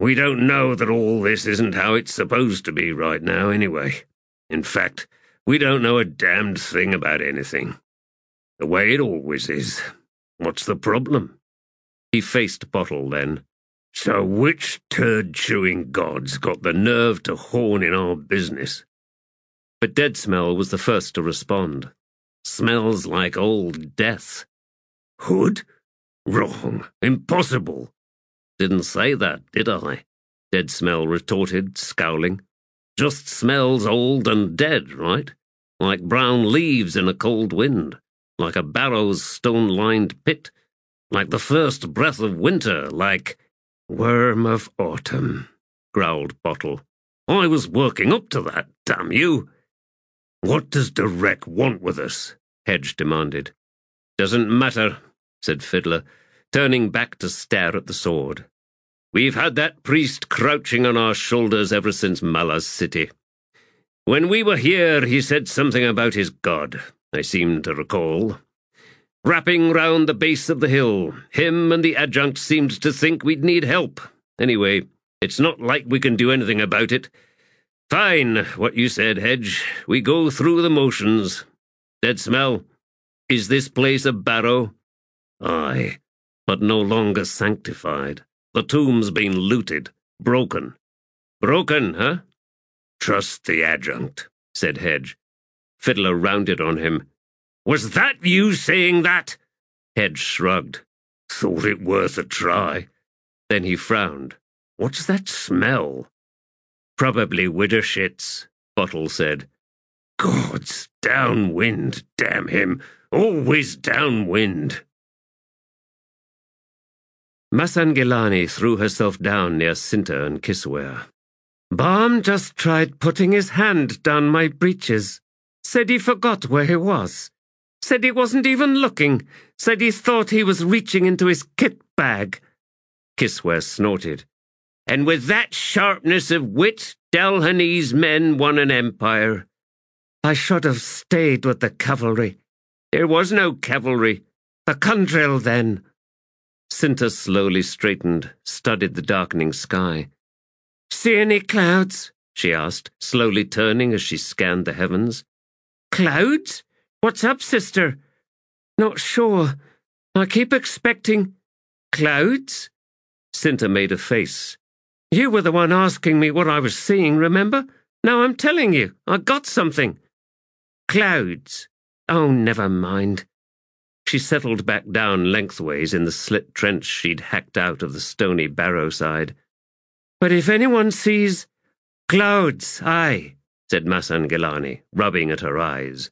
We don't know that all this isn't how it's supposed to be right now anyway. In fact, we don't know a damned thing about anything. The way it always is. What's the problem?" He faced Bottle then. "So which turd-chewing god's got the nerve to horn in our business?" But Deadsmell was the first to respond. "Smells like old death." "Hood? Wrong. Impossible." "Didn't say that, did I?" Deadsmell retorted, scowling. "Just smells old and dead, right? Like brown leaves in a cold wind, like a barrow's stone-lined pit, like the first breath of winter, like—" "Worm of autumn," growled Bottle. "I was working up to that, damn you." "What does Derek want with us?" Hedge demanded. "Doesn't matter," said Fiddler, turning back to stare at the sword. "We've had that priest crouching on our shoulders ever since Mala's City. When we were here, he said something about his god, I seem to recall. Wrapping round the base of the hill, him and the adjunct seemed to think we'd need help. Anyway, it's not like we can do anything about it. Fine, what you said, Hedge. We go through the motions. Deadsmell, is this place a barrow?" "Aye, but no longer sanctified. The tomb's been looted, broken." "Broken, huh?" "Trust the adjunct," said Hedge. Fiddler rounded on him. "Was that you saying that?" Hedge shrugged. "Thought it worth a try." Then he frowned. "What's that smell?" "Probably widder shits," Bottle said. "Gods, downwind, damn him. Always downwind." Masangilani threw herself down near Cinta and Kisware. "Baum just tried putting his hand down my breeches. Said he forgot where he was. Said he wasn't even looking. Said he thought he was reaching into his kit bag." Kisware snorted. "And with that sharpness of wit, Delhani's men won an empire." "I should have stayed with the cavalry." "There was no cavalry." "The Kundril, then." Cinta slowly straightened, studied the darkening sky. "See any clouds?" she asked, slowly turning as she scanned the heavens. "Clouds? What's up, sister?" "Not sure. I keep expecting—" "Clouds?" Cinta made a face. "You were the one asking me what I was seeing, remember? Now I'm telling you, I got something." "Clouds? Oh, never mind." She settled back down lengthways in the slit trench she'd hacked out of the stony barrow side. "But if anyone sees—" "Clouds, aye," said Masangilani, rubbing at her eyes.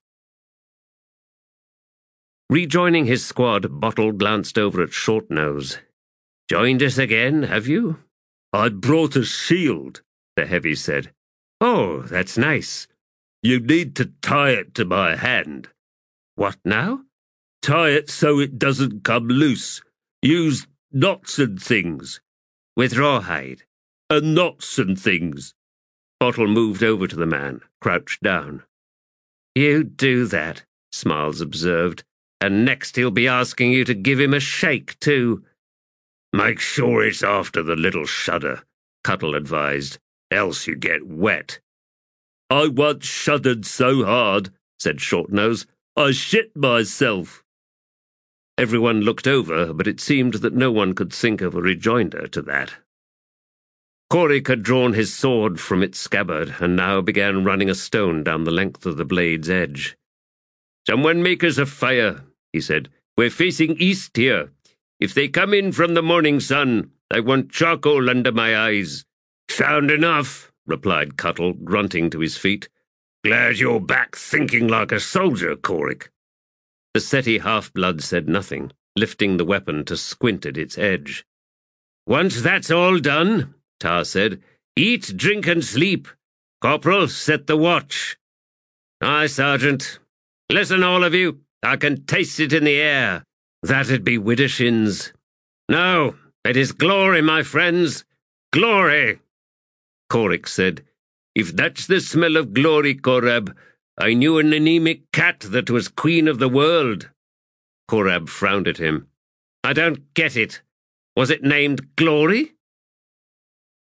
Rejoining his squad, Bottle glanced over at Shortnose. "Joined us again, have you?" "I brought a shield," the heavy said. "Oh, that's nice." "You need to tie it to my hand." "What now?" "Tie it so it doesn't come loose. Use knots and things." "With rawhide?" "And knots and things." Bottle moved over to the man, crouched down. "You do that," Smiles observed, "and next he'll be asking you to give him a shake, too." "Make sure it's after the little shudder," Cuttle advised, "else you get wet." "I once shuddered so hard," said Shortnose, "I shit myself." Everyone looked over, but it seemed that no one could think of a rejoinder to that. Korik had drawn his sword from its scabbard and now began running a stone down the length of the blade's edge. "Someone make us a fire," he said. "We're facing east here. If they come in from the morning sun, I want charcoal under my eyes." "Sound enough," replied Cuttle, grunting to his feet. "Glad you're back thinking like a soldier, Korik." The Seti half-blood said nothing, lifting the weapon to squint at its edge. "Once that's all done," Tar said, "eat, drink, and sleep. Corporal, set the watch." "Aye, Sergeant. Listen, all of you. I can taste it in the air. That'd be widdershins. No, it is glory, my friends. Glory." Korik said, "If that's the smell of glory, Korab, I knew an anemic cat that was queen of the world." Korab frowned at him. "I don't get it. Was it named Glory?"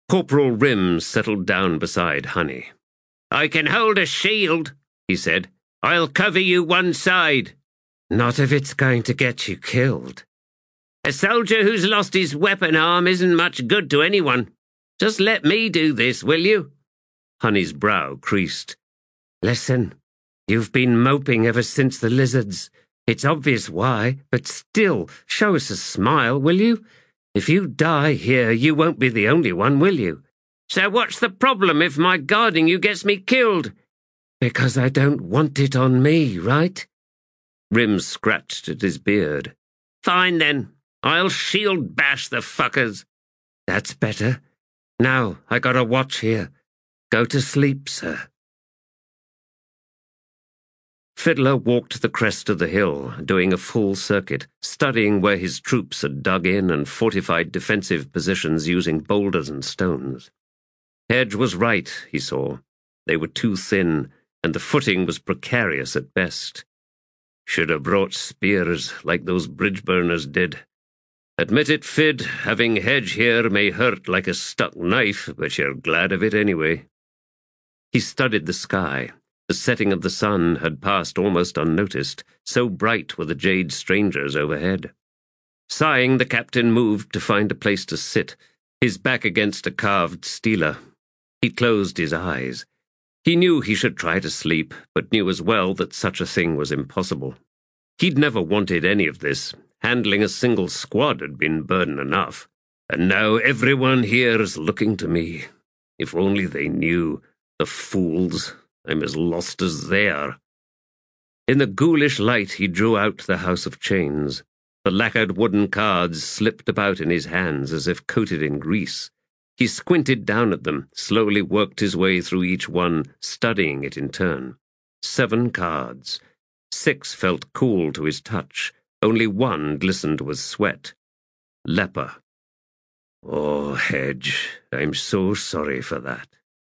Corporal Rim settled down beside Honey. "I can hold a shield," he said. "I'll cover you one side." "Not if it's going to get you killed." "A soldier who's lost his weapon arm isn't much good to anyone. Just let me do this, will you?" Honey's brow creased. "Listen, you've been moping ever since the lizards. It's obvious why, but still, show us a smile, will you? If you die here, you won't be the only one, will you?" "So what's the problem if my guarding you gets me killed?" "Because I don't want it on me, right?" Rim scratched at his beard. "Fine then. I'll shield bash the fuckers." "That's better. Now, I got a watch here. Go to sleep, sir." Fiddler walked the crest of the hill, doing a full circuit, studying where his troops had dug in and fortified defensive positions using boulders and stones. Hedge was right, he saw. They were too thin, and the footing was precarious at best. Should have brought spears like those bridge burners did. Admit it, Fid, having Hedge here may hurt like a stuck knife, but you're glad of it anyway. He studied the sky. The setting of the sun had passed almost unnoticed, so bright were the jade strangers overhead. Sighing, the captain moved to find a place to sit, his back against a carved stela. He closed his eyes. He knew he should try to sleep, but knew as well that such a thing was impossible. He'd never wanted any of this. Handling a single squad had been burden enough. And now everyone here is looking to me. If only they knew. The fools. I'm as lost as they are. In the ghoulish light he drew out the House of Chains. The lacquered wooden cards slipped about in his hands as if coated in grease. He squinted down at them, slowly worked his way through each one, studying it in turn. 7 cards. 6 felt cool to his touch. Only 1 glistened with sweat. Leper. Oh, Hedge, I'm so sorry for that.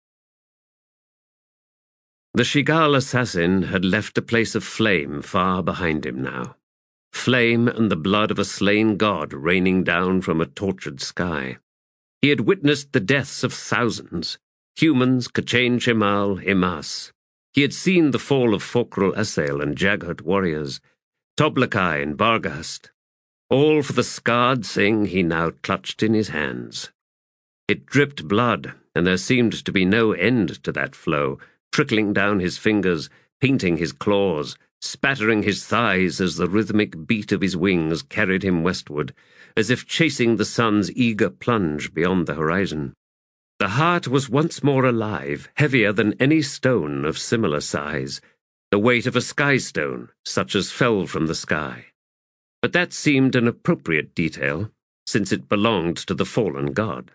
The Shigal assassin had left a place of flame far behind him now. Flame and the blood of a slain god raining down from a tortured sky. He had witnessed the deaths of thousands. Humans, K'chain Shemal, Imas. He had seen the fall of Forkrul Asael and Jaghut warriors, Toblakai and Barghast. All for the scarred thing he now clutched in his hands. It dripped blood, and there seemed to be no end to that flow, trickling down his fingers, painting his claws, spattering his thighs as the rhythmic beat of his wings carried him westward, as if chasing the sun's eager plunge beyond the horizon. The heart was once more alive, heavier than any stone of similar size, the weight of a sky stone, such as fell from the sky. But that seemed an appropriate detail, since it belonged to the fallen god.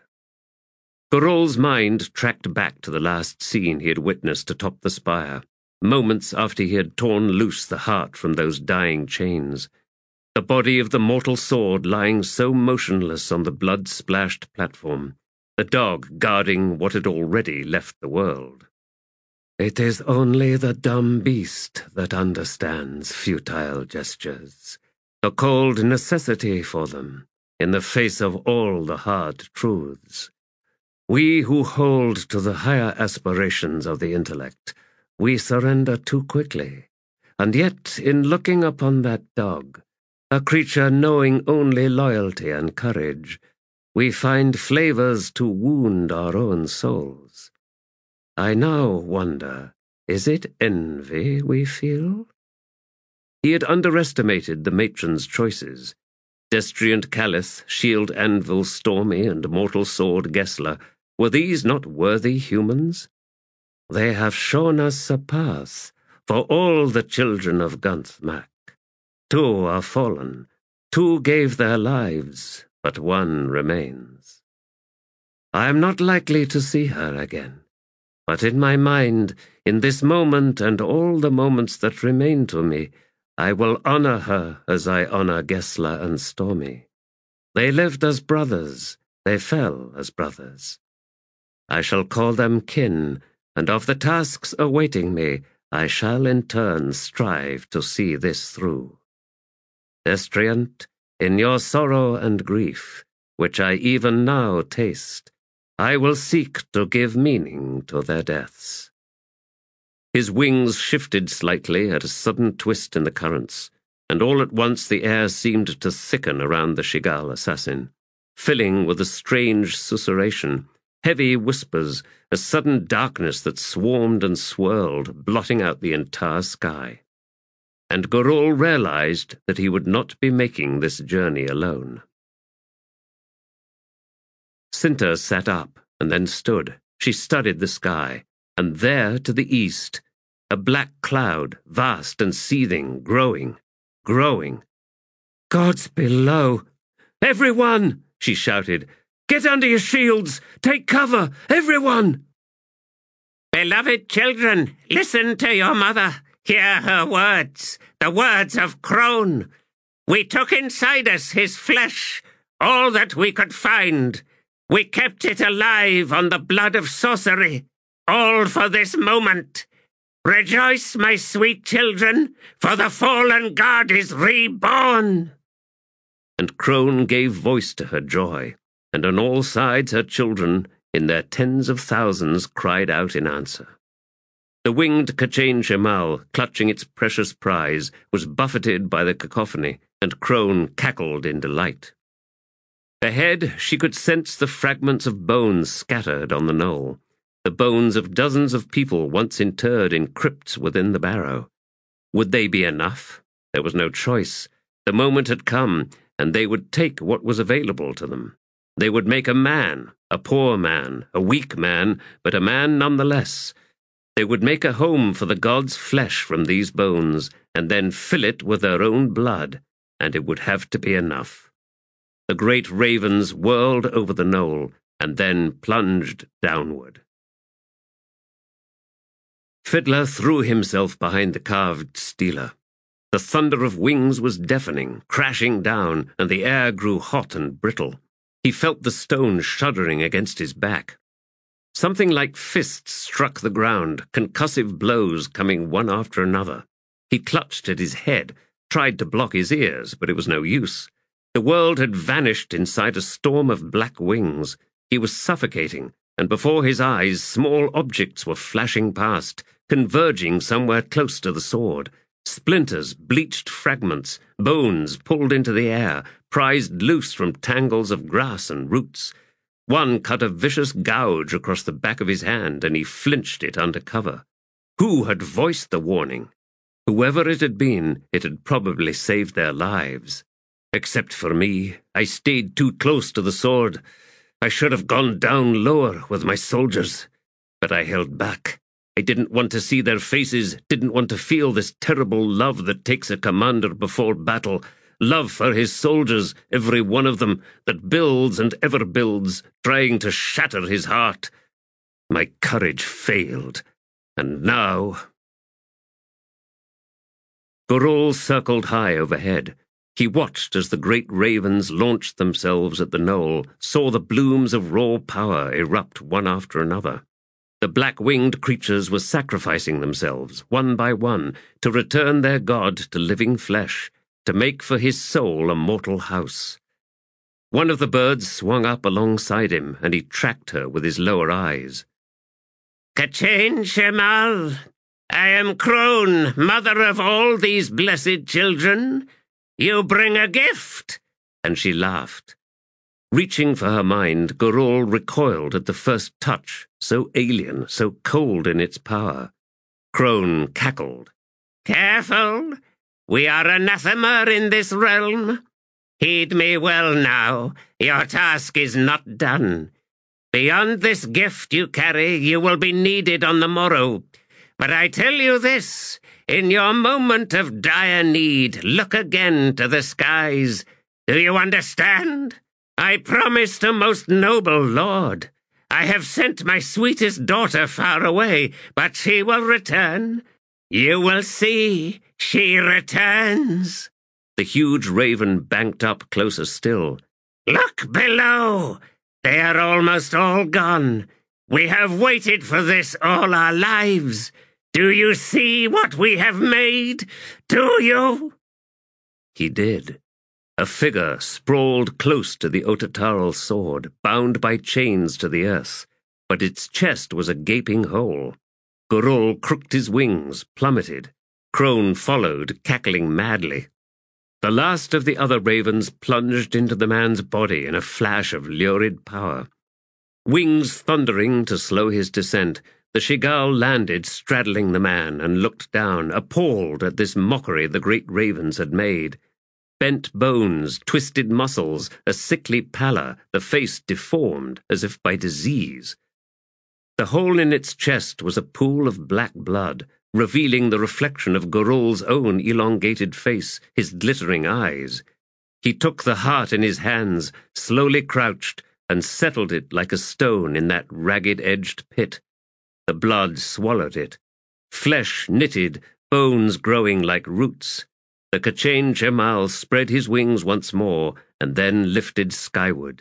Gorol's mind tracked back to the last scene he had witnessed atop the spire, moments after he had torn loose the heart from those dying chains. The body of the mortal sword lying so motionless on the blood-splashed platform, the dog guarding what had already left the world. It is only the dumb beast that understands futile gestures, the cold necessity for them, in the face of all the hard truths. We who hold to the higher aspirations of the intellect, we surrender too quickly. And yet, in looking upon that dog, a creature knowing only loyalty and courage, we find flavors to wound our own souls. I now wonder, is it envy we feel? He had underestimated the matron's choices. Destriant Calith, Shield Anvil Stormy, and Mortal Sword Gessler, were these not worthy humans? They have shown us a path for all the children of Gunthmak. 2 are fallen, 2 gave their lives, but 1 remains. I am not likely to see her again, but in my mind, in this moment and all the moments that remain to me, I will honor her as I honor Gessler and Stormy. They lived as brothers, they fell as brothers. I shall call them kin, and of the tasks awaiting me, I shall in turn strive to see this through. Destriant, in your sorrow and grief, which I even now taste, I will seek to give meaning to their deaths." His wings shifted slightly at a sudden twist in the currents, and all at once the air seemed to thicken around the Shigal assassin, filling with a strange susurration, heavy whispers, a sudden darkness that swarmed and swirled, blotting out the entire sky. And Gorul realized that he would not be making this journey alone. Cinta sat up and then stood. She studied the sky, and there to the east, a black cloud, vast and seething, growing. "Gods below! Everyone!" she shouted. "Get under your shields! Take cover! Everyone!" "Beloved children, listen to your mother. Hear her words, the words of Crone. We took inside us his flesh, all that we could find. We kept it alive on the blood of sorcery, all for this moment. Rejoice, my sweet children, for the fallen god is reborn." And Crone gave voice to her joy, and on all sides her children, in their tens of thousands, cried out in answer. The winged K'chain Shemal, clutching its precious prize, was buffeted by the cacophony, and Crone cackled in delight. Ahead, she could sense the fragments of bones scattered on the knoll, the bones of dozens of people once interred in crypts within the barrow. Would they be enough? There was no choice. The moment had come, and they would take what was available to them. They would make a man, a poor man, a weak man, but a man nonetheless. They would make a home for the god's flesh from these bones, and then fill it with their own blood, and it would have to be enough. The great ravens whirled over the knoll, and then plunged downward. Fiddler threw himself behind the carved stela. The thunder of wings was deafening, crashing down, and the air grew hot and brittle. He felt the stone shuddering against his back. Something like fists struck the ground, concussive blows coming one after another. He clutched at his head, tried to block his ears, but it was no use. The world had vanished inside a storm of black wings. He was suffocating, and before his eyes small objects were flashing past, converging somewhere close to the sword. Splinters, bleached fragments, bones pulled into the air, prized loose from tangles of grass and roots. One cut a vicious gouge across the back of his hand, and he flinched it under cover. Who had voiced the warning? Whoever it had been, it had probably saved their lives. Except for me, I stayed too close to the sword. I should have gone down lower with my soldiers, but I held back. I didn't want to see their faces, didn't want to feel this terrible love that takes a commander before battle. Love for his soldiers, every one of them, that builds and ever builds, trying to shatter his heart. My courage failed, and now... Gorul circled high overhead. He watched as the great ravens launched themselves at the knoll, saw the blooms of raw power erupt one after another. The black-winged creatures were sacrificing themselves, one by one, to return their god to living flesh, to make for his soul a mortal house. One of the birds swung up alongside him, and he tracked her with his lower eyes. "K'chain Shemal, I am Crone, mother of all these blessed children. You bring a gift." And she laughed. Reaching for her mind, Gorul recoiled at the first touch, so alien, so cold in its power. Crone cackled. "Careful! We are anathema in this realm. Heed me well now, your task is not done. Beyond this gift you carry, you will be needed on the morrow. But I tell you this, in your moment of dire need, look again to the skies. Do you understand? I promised a most noble lord. I have sent my sweetest daughter far away, but she will return. You will see, she returns." The huge raven banked up closer still. "Look below! They are almost all gone. We have waited for this all our lives. Do you see what we have made? Do you?" He did. A figure sprawled close to the Otatarl sword, bound by chains to the earth, but its chest was a gaping hole. Gurul crooked his wings, plummeted. Crone followed, cackling madly. The last of the other ravens plunged into the man's body in a flash of lurid power. Wings thundering to slow his descent, the Shigal landed straddling the man and looked down, appalled at this mockery the great ravens had made. Bent bones, twisted muscles, a sickly pallor, the face deformed as if by disease. The hole in its chest was a pool of black blood, revealing the reflection of Gurul's own elongated face, his glittering eyes. He took the heart in his hands, slowly crouched, and settled it like a stone in that ragged-edged pit. The blood swallowed it. Flesh knitted, bones growing like roots. The K'chain Chemal spread his wings once more, and then lifted skyward.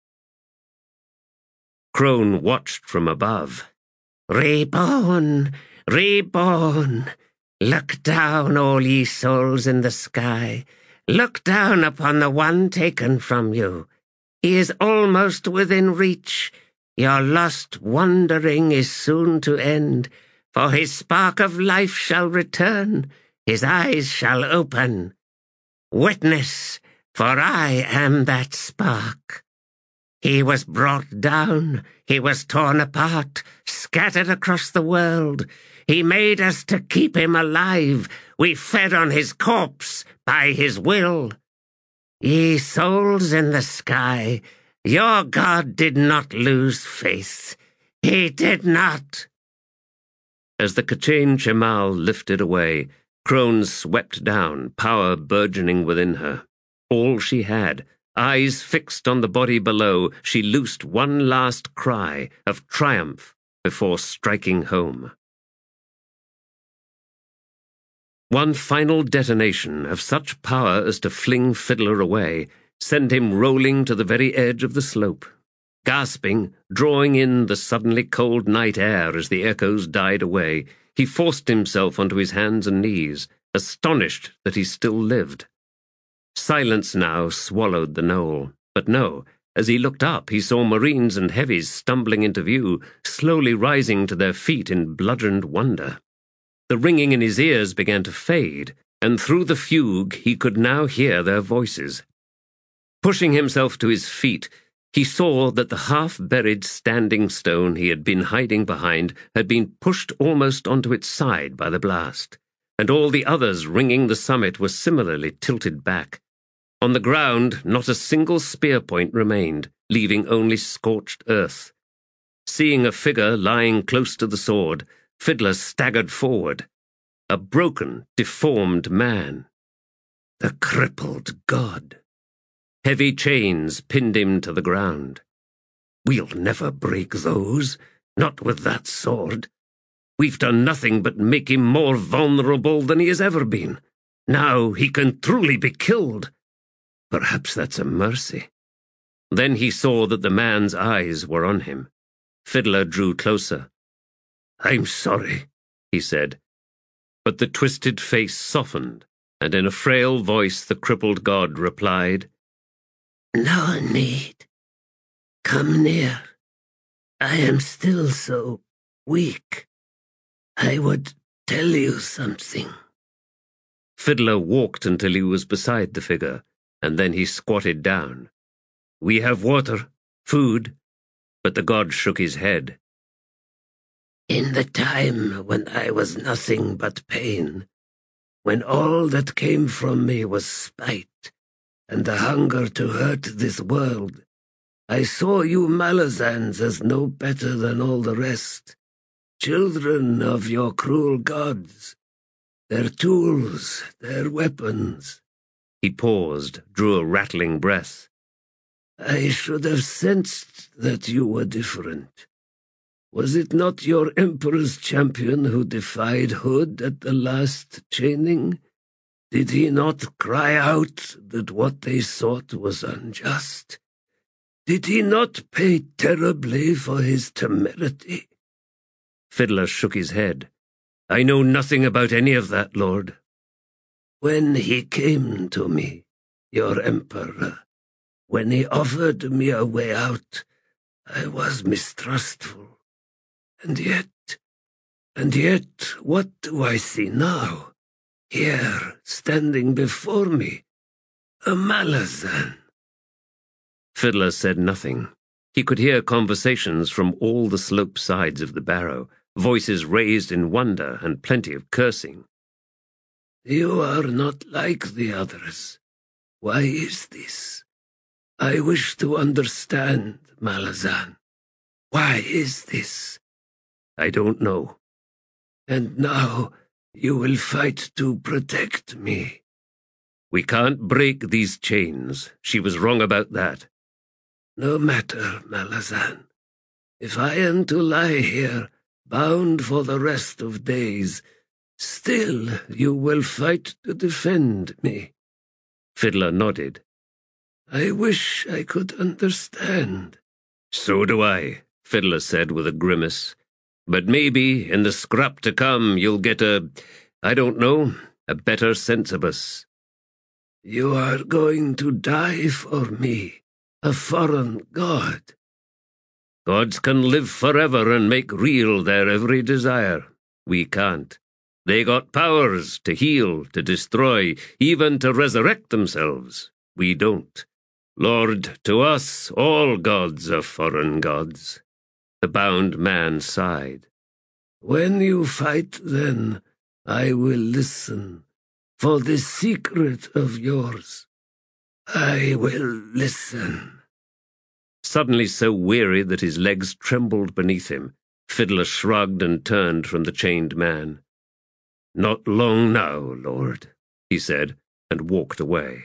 Crone watched from above. Reborn! Reborn! Look down, all ye souls in the sky. Look down upon the one taken from you. He is almost within reach. Your lost wandering is soon to end, for his spark of life shall return, his eyes shall open. Witness, for I am that spark. He was brought down, he was torn apart, scattered across the world. He made us to keep him alive. We fed on his corpse by his will. Ye souls in the sky, your God did not lose faith. He did not. As the K'chain Chemal lifted away, Crone swept down, power burgeoning within her. All she had, eyes fixed on the body below, she loosed one last cry of triumph before striking home. One final detonation of such power as to fling Fiddler away sent him rolling to the very edge of the slope. Gasping, drawing in the suddenly cold night air as the echoes died away, he forced himself onto his hands and knees, astonished that he still lived. Silence now swallowed the knoll, but no, as he looked up he saw Marines and heavies stumbling into view, slowly rising to their feet in bludgeoned wonder. The ringing in his ears began to fade, and through the fugue he could now hear their voices. Pushing himself to his feet, he saw that the half-buried standing stone he had been hiding behind had been pushed almost onto its side by the blast, and all the others ringing the summit were similarly tilted back. On the ground, not a single spear point remained, leaving only scorched earth. Seeing a figure lying close to the sword, Fiddler staggered forward. A broken, deformed man. The crippled god. Heavy chains pinned him to the ground. We'll never break those, not with that sword. We've done nothing but make him more vulnerable than he has ever been. Now he can truly be killed. Perhaps that's a mercy. Then he saw that the man's eyes were on him. Fiddler drew closer. I'm sorry, he said. But the twisted face softened, and in a frail voice the crippled god replied, No need. Come near. I am still so weak. I would tell you something. Fiddler walked until he was beside the figure, and then he squatted down. We have water, food, but the god shook his head. In the time when I was nothing but pain, when all that came from me was spite, and the hunger to hurt this world, I saw you Malazans as no better than all the rest, children of your cruel gods, their tools, their weapons. He paused, drew a rattling breath. I should have sensed that you were different. Was it not your Emperor's champion who defied Hood at the last chaining? Did he not cry out that what they sought was unjust? Did he not pay terribly for his temerity? Fiddler shook his head. I know nothing about any of that, Lord. When he came to me, your emperor. When he offered me a way out, I was mistrustful. And yet, what do I see now? Here, standing before me, a Malazan. Fiddler said nothing. He could hear conversations from all the slope sides of the barrow, voices raised in wonder and plenty of cursing. You are not like the others. Why is this? I wish to understand, Malazan. Why is this? I don't know. And now you will fight to protect me. We can't break these chains. She was wrong about that. No matter, Malazan. If I am to lie here, bound for the rest of days, still you will fight to defend me. Fiddler nodded. I wish I could understand. So do I, Fiddler said with a grimace. But maybe, in the scrap to come, you'll get a better sense of us. You are going to die for me, a foreign god. Gods can live forever and make real their every desire. We can't. They got powers to heal, to destroy, even to resurrect themselves. We don't. Lord, to us all gods are foreign gods. The bound man sighed. When you fight, then, I will listen. For this secret of yours, I will listen. Suddenly so weary that his legs trembled beneath him, Fiddler shrugged and turned from the chained man. Not long now, Lord, he said, and walked away.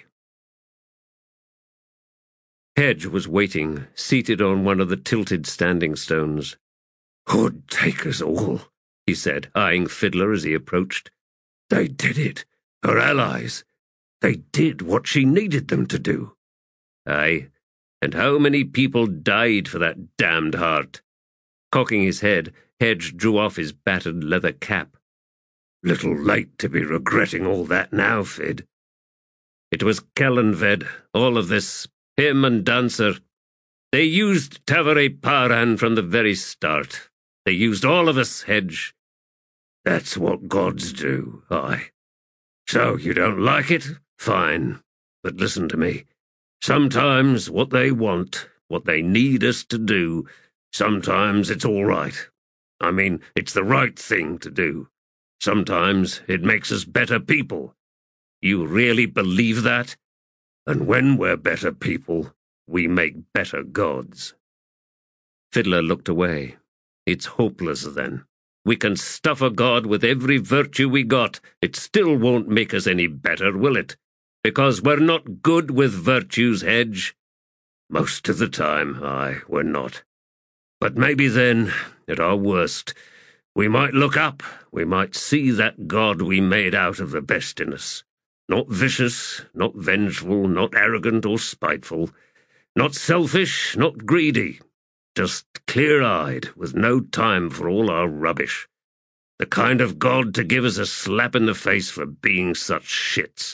Hedge was waiting, seated on one of the tilted standing stones. "God take us all," he said, eyeing Fiddler as he approached. "They did it. Her allies. They did what she needed them to do." "Aye, and how many people died for that damned heart?" Cocking his head, Hedge drew off his battered leather cap. "Little late to be regretting all that now, Fid." "It was Kellanved, all of this. Him and Dancer. They used Tavare Paran from the very start. They used all of us, Hedge." "That's what gods do, aye. So you don't like it? Fine. But listen to me. Sometimes what they want, what they need us to do, sometimes it's all right. I mean, it's the right thing to do. Sometimes it makes us better people." "You really believe that?" "And when we're better people, we make better gods." Fiddler looked away. "It's hopeless, then. We can stuff a god with every virtue we got. It still won't make us any better, will it? Because we're not good with virtues, Hedge." "Most of the time, aye, we're not. But maybe then, at our worst, we might look up, we might see that god we made out of the best in us. Not vicious, not vengeful, not arrogant or spiteful, not selfish, not greedy. Just clear-eyed, with no time for all our rubbish. The kind of god to give us a slap in the face for being such shits."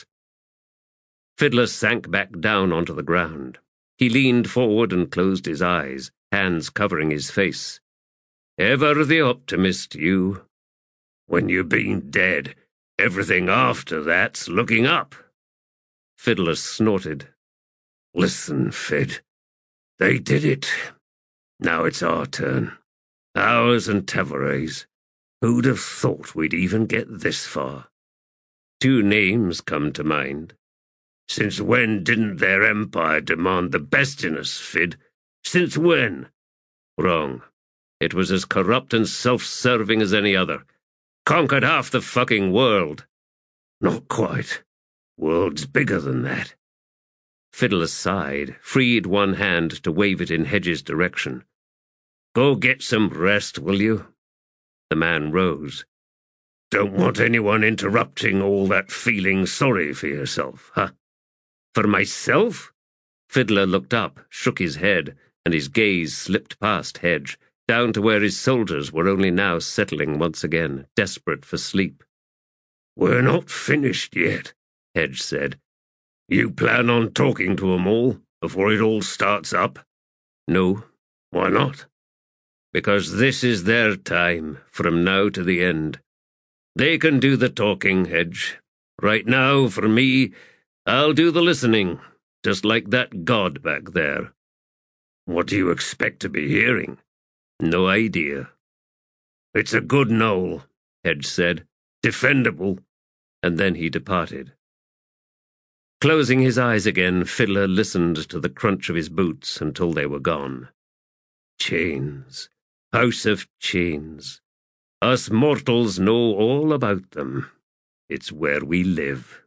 Fiddler sank back down onto the ground. He leaned forward and closed his eyes, hands covering his face. "Ever the optimist, you. When you've been dead, everything after that's looking up." Fiddler snorted. "Listen, Fid. They did it. Now it's our turn. Ours and Tavare's. Who'd have thought we'd even get this far?" Two names come to mind. "Since when didn't their empire demand the best in us, Fid? Since when?" "Wrong. It was as corrupt and self-serving as any other. Conquered half the fucking world." "Not quite. World's bigger than that." Fiddler sighed, freed one hand to wave it in Hedge's direction. "Go get some rest, will you?" The man rose. "Don't want anyone interrupting all that feeling sorry for yourself, huh?" "For myself?" Fiddler looked up, shook his head, and his gaze slipped past Hedge, down to where his soldiers were only now settling once again, desperate for sleep. "We're not finished yet," Hedge said. You plan on talking to 'em all before it all starts up? No. Why not? Because this is their time, from now to the end. They can do the talking, Hedge. Right now, for me, I'll do the listening, just like that god back there. What do you expect to be hearing? No idea. It's a good knoll, Hedge said. Defendable. And then he departed. Closing his eyes again, Fiddler listened to the crunch of his boots until they were gone. Chains. House of Chains. Us mortals know all about them. It's where we live.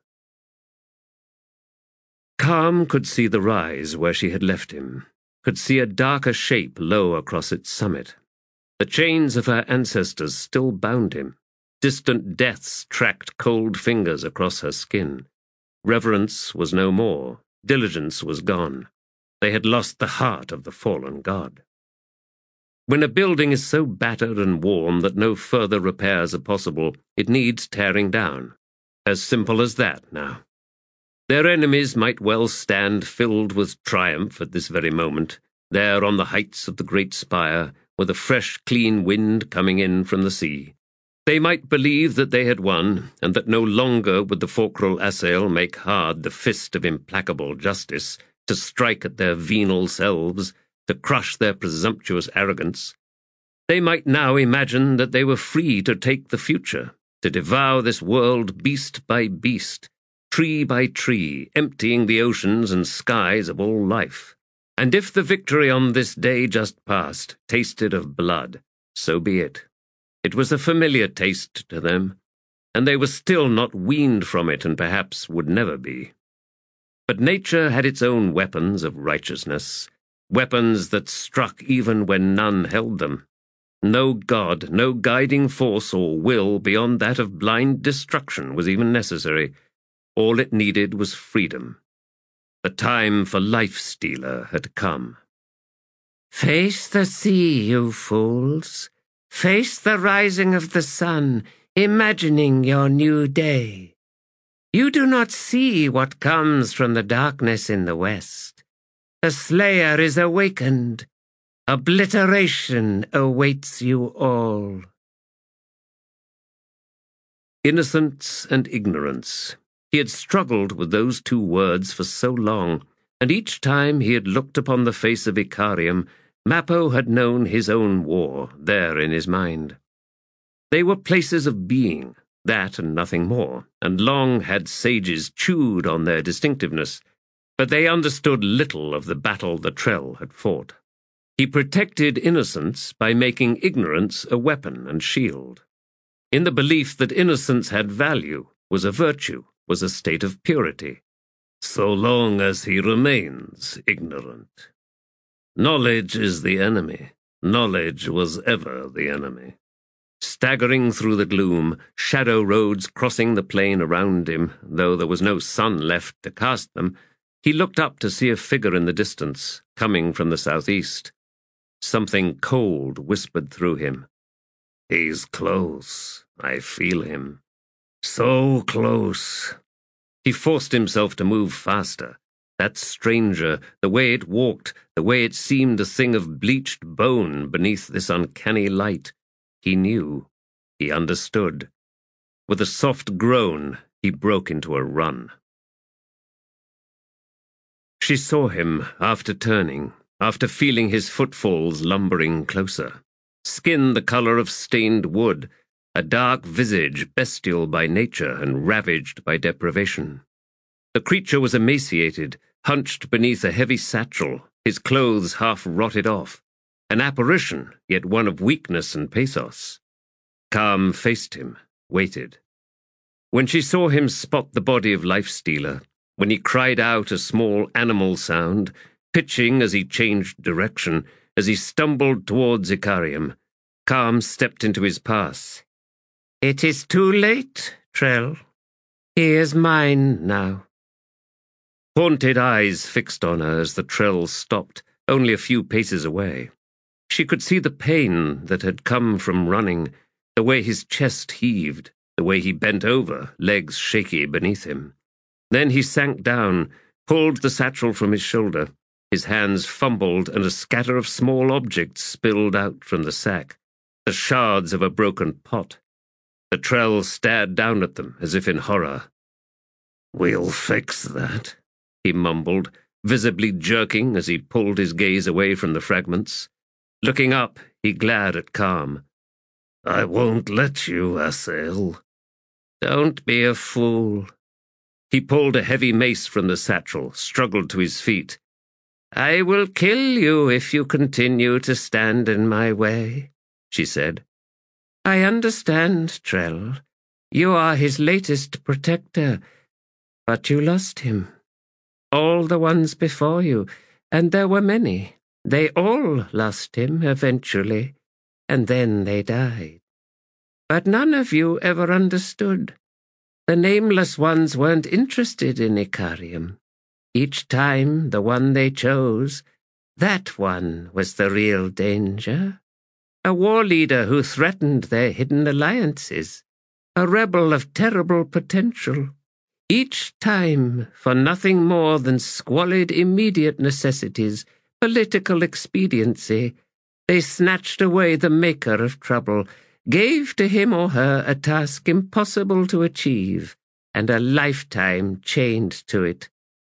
Calm could see the rise where she had left him, could see a darker shape low across its summit. The chains of her ancestors still bound him. Distant deaths tracked cold fingers across her skin. Reverence was no more. Diligence was gone. They had lost the heart of the fallen god. When a building is so battered and worn that no further repairs are possible, it needs tearing down. As simple as that now. Their enemies might well stand filled with triumph at this very moment, there on the heights of the great spire, with a fresh, clean wind coming in from the sea. They might believe that they had won, and that no longer would the Focral assail make hard the fist of implacable justice, to strike at their venal selves, to crush their presumptuous arrogance. They might now imagine that they were free to take the future, to devour this world beast by beast, tree by tree, emptying the oceans and skies of all life. And if the victory on this day just past tasted of blood, so be it. It was a familiar taste to them, and they were still not weaned from it and perhaps would never be. But nature had its own weapons of righteousness, weapons that struck even when none held them. No god, no guiding force or will beyond that of blind destruction was even necessary. All it needed was freedom. The time for Life-Stealer had come. Face the sea, you fools. Face the rising of the sun, imagining your new day. You do not see what comes from the darkness in the west. The Slayer is awakened. Obliteration awaits you all. Innocence and ignorance. He had struggled with those two words for so long, and each time he had looked upon the face of Icarium, Mappo had known his own war there in his mind. They were places of being, that and nothing more, and long had sages chewed on their distinctiveness, but they understood little of the battle the Trell had fought. He protected innocence by making ignorance a weapon and shield. In the belief that innocence had value, was a virtue, was a state of purity, so long as he remains ignorant. Knowledge is the enemy. Knowledge was ever the enemy. Staggering through the gloom, shadow roads crossing the plain around him, though there was no sun left to cast them, he looked up to see a figure in the distance, coming from the southeast. Something cold whispered through him. He's close. I feel him. So close. He forced himself to move faster. That stranger, the way it walked, the way it seemed a thing of bleached bone beneath this uncanny light. He knew. He understood. With a soft groan, he broke into a run. She saw him after turning, after feeling his footfalls lumbering closer. Skin the color of stained wood, a dark visage bestial by nature and ravaged by deprivation. The creature was emaciated, hunched beneath a heavy satchel, his clothes half rotted off. An apparition, yet one of weakness and pathos. Calm faced him, waited. When she saw him spot the body of Life-Stealer, when he cried out a small animal sound, pitching as he changed direction, as he stumbled towards Icarium, Calm stepped into his path. It is too late, Trell. He is mine now. Haunted eyes fixed on her as the Trell stopped, only a few paces away. She could see the pain that had come from running, the way his chest heaved, the way he bent over, legs shaky beneath him. Then he sank down, pulled the satchel from his shoulder. His hands fumbled, and a scatter of small objects spilled out from the sack, the shards of a broken pot. The Trell stared down at them as if in horror. "We'll fix that," he mumbled, visibly jerking as he pulled his gaze away from the fragments. Looking up, he glared at Calm. "I won't let you, Asael." "Don't be a fool." He pulled a heavy mace from the satchel, struggled to his feet. "I will kill you if you continue to stand in my way," she said. "I understand, Trell. You are his latest protector, but you lost him. All the ones before you, and there were many. They all lost him eventually, and then they died. But none of you ever understood. The Nameless Ones weren't interested in Icarium. Each time, the one they chose, that one was the real danger. A war leader who threatened their hidden alliances. A rebel of terrible potential. Each time, for nothing more than squalid immediate necessities, political expediency, they snatched away the maker of trouble, gave to him or her a task impossible to achieve, and a lifetime chained to it.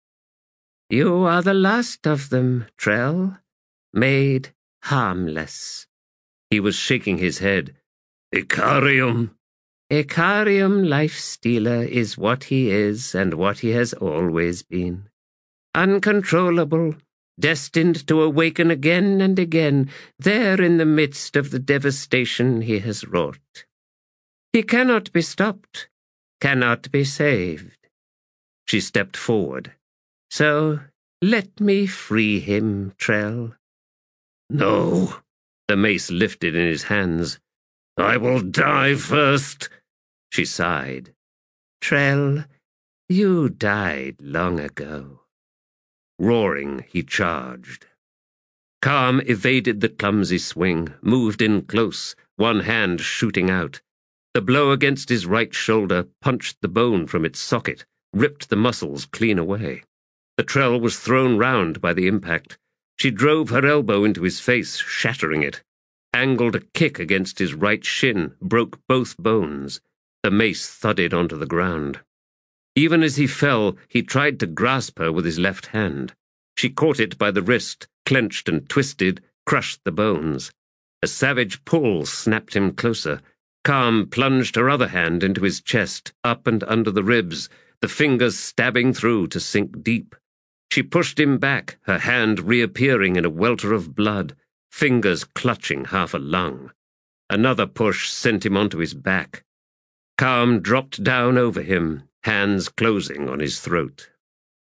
You are the last of them, Trell, made harmless." He was shaking his head. "Icarium." "Icarium Life-Stealer is what he is and what he has always been. Uncontrollable, destined to awaken again and again, there in the midst of the devastation he has wrought. He cannot be stopped, cannot be saved." She stepped forward. "So let me free him, Trell." "No." The mace lifted in his hands. "I will die first." She sighed. "Trell, you died long ago." Roaring, he charged. Calm evaded the clumsy swing, moved in close, one hand shooting out. The blow against his right shoulder punched the bone from its socket, ripped the muscles clean away. The Trell was thrown round by the impact. She drove her elbow into his face, shattering it. Angled a kick against his right shin, broke both bones. The mace thudded onto the ground. Even as he fell, he tried to grasp her with his left hand. She caught it by the wrist, clenched and twisted, crushed the bones. A savage pull snapped him closer. Calm plunged her other hand into his chest, up and under the ribs, the fingers stabbing through to sink deep. She pushed him back, her hand reappearing in a welter of blood, fingers clutching half a lung. Another push sent him onto his back. Calm dropped down over him, hands closing on his throat.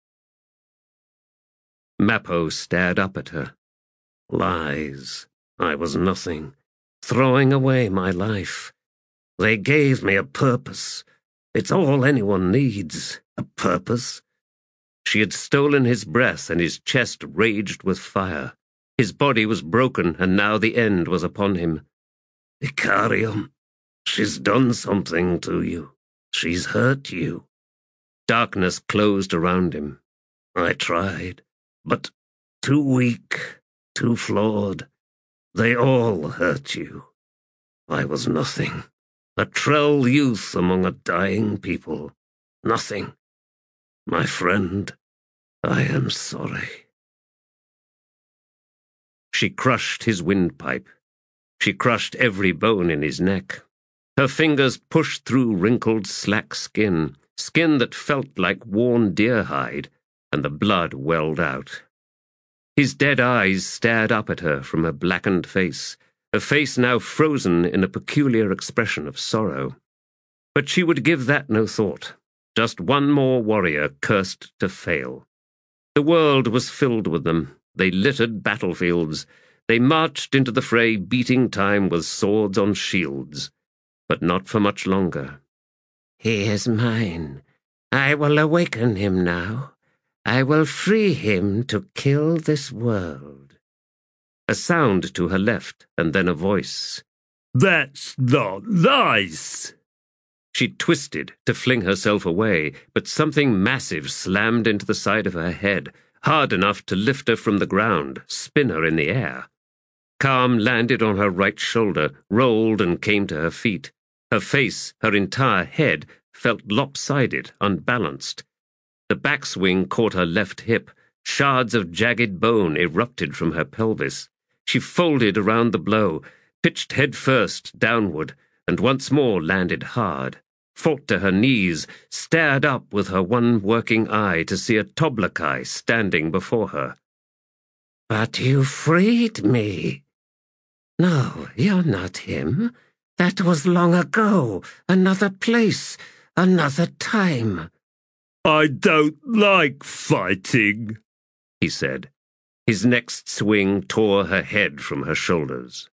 Mappo stared up at her. "Lies. I was nothing. Throwing away my life. They gave me a purpose. It's all anyone needs, a purpose." She had stolen his breath, and his chest raged with fire. His body was broken, and now the end was upon him. "Icarium, she's done something to you. She's hurt you." Darkness closed around him. "I tried, but too weak, too flawed. They all hurt you. I was nothing. A Trell youth among a dying people. Nothing. My friend, I am sorry." She crushed his windpipe. She crushed every bone in his neck. Her fingers pushed through wrinkled, slack skin that felt like worn deer hide, and the blood welled out. His dead eyes stared up at her from her blackened face, a face now frozen in a peculiar expression of sorrow. But she would give that no thought. Just one more warrior cursed to fail. The world was filled with them. They littered battlefields. They marched into the fray, beating time with swords on shields. But not for much longer. "He is mine. I will awaken him now. I will free him to kill this world." A sound to her left, and then a voice. "That's not nice." She twisted to fling herself away, but something massive slammed into the side of her head, hard enough to lift her from the ground, spin her in the air. Calm landed on her right shoulder, rolled and came to her feet. Her face, her entire head, felt lopsided, unbalanced. The backswing caught her left hip. Shards of jagged bone erupted from her pelvis. She folded around the blow, pitched head first downward, and once more landed hard, fought to her knees, stared up with her one working eye to see a Toblakai standing before her. "But you freed me." "No, you're not him. That was long ago, another place, another time." "I don't like fighting," he said. His next swing tore her head from her shoulders.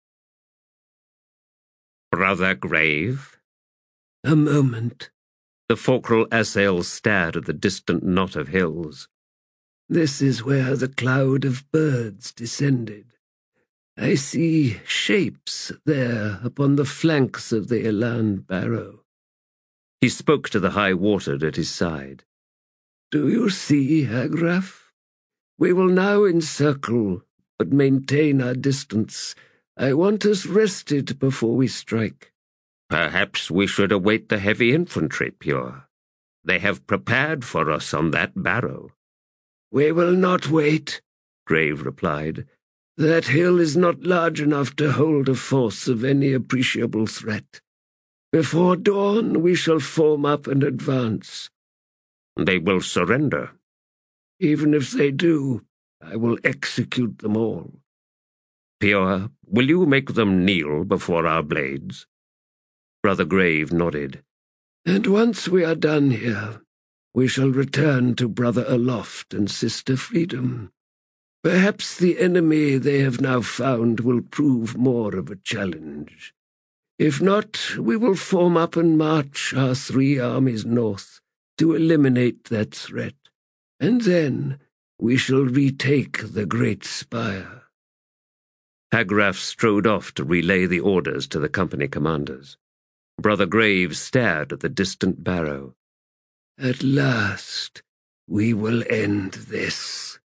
"Brother Grave?" "A moment." The Forkrul Assail stared at the distant knot of hills. "This is where the cloud of birds descended. I see shapes there upon the flanks of the Elan Barrow." He spoke to the high watered at his side. "Do you see, Hagraf? We will now encircle, but maintain our distance. I want us rested before we strike." "Perhaps we should await the heavy infantry, Pure. They have prepared for us on that barrow." "We will not wait," Grave replied. "That hill is not large enough to hold a force of any appreciable threat. Before dawn we shall form up and advance." "They will surrender." "Even if they do, I will execute them all." "Pure, will you make them kneel before our blades?" Brother Grave nodded. "And once we are done here, we shall return to Brother Aloft and Sister Freedom. Perhaps the enemy they have now found will prove more of a challenge. If not, we will form up and march our 3 armies north to eliminate that threat, and then we shall retake the Great Spire." Hagraf strode off to relay the orders to the company commanders. Brother Grave stared at the distant barrow. "At last, we will end this."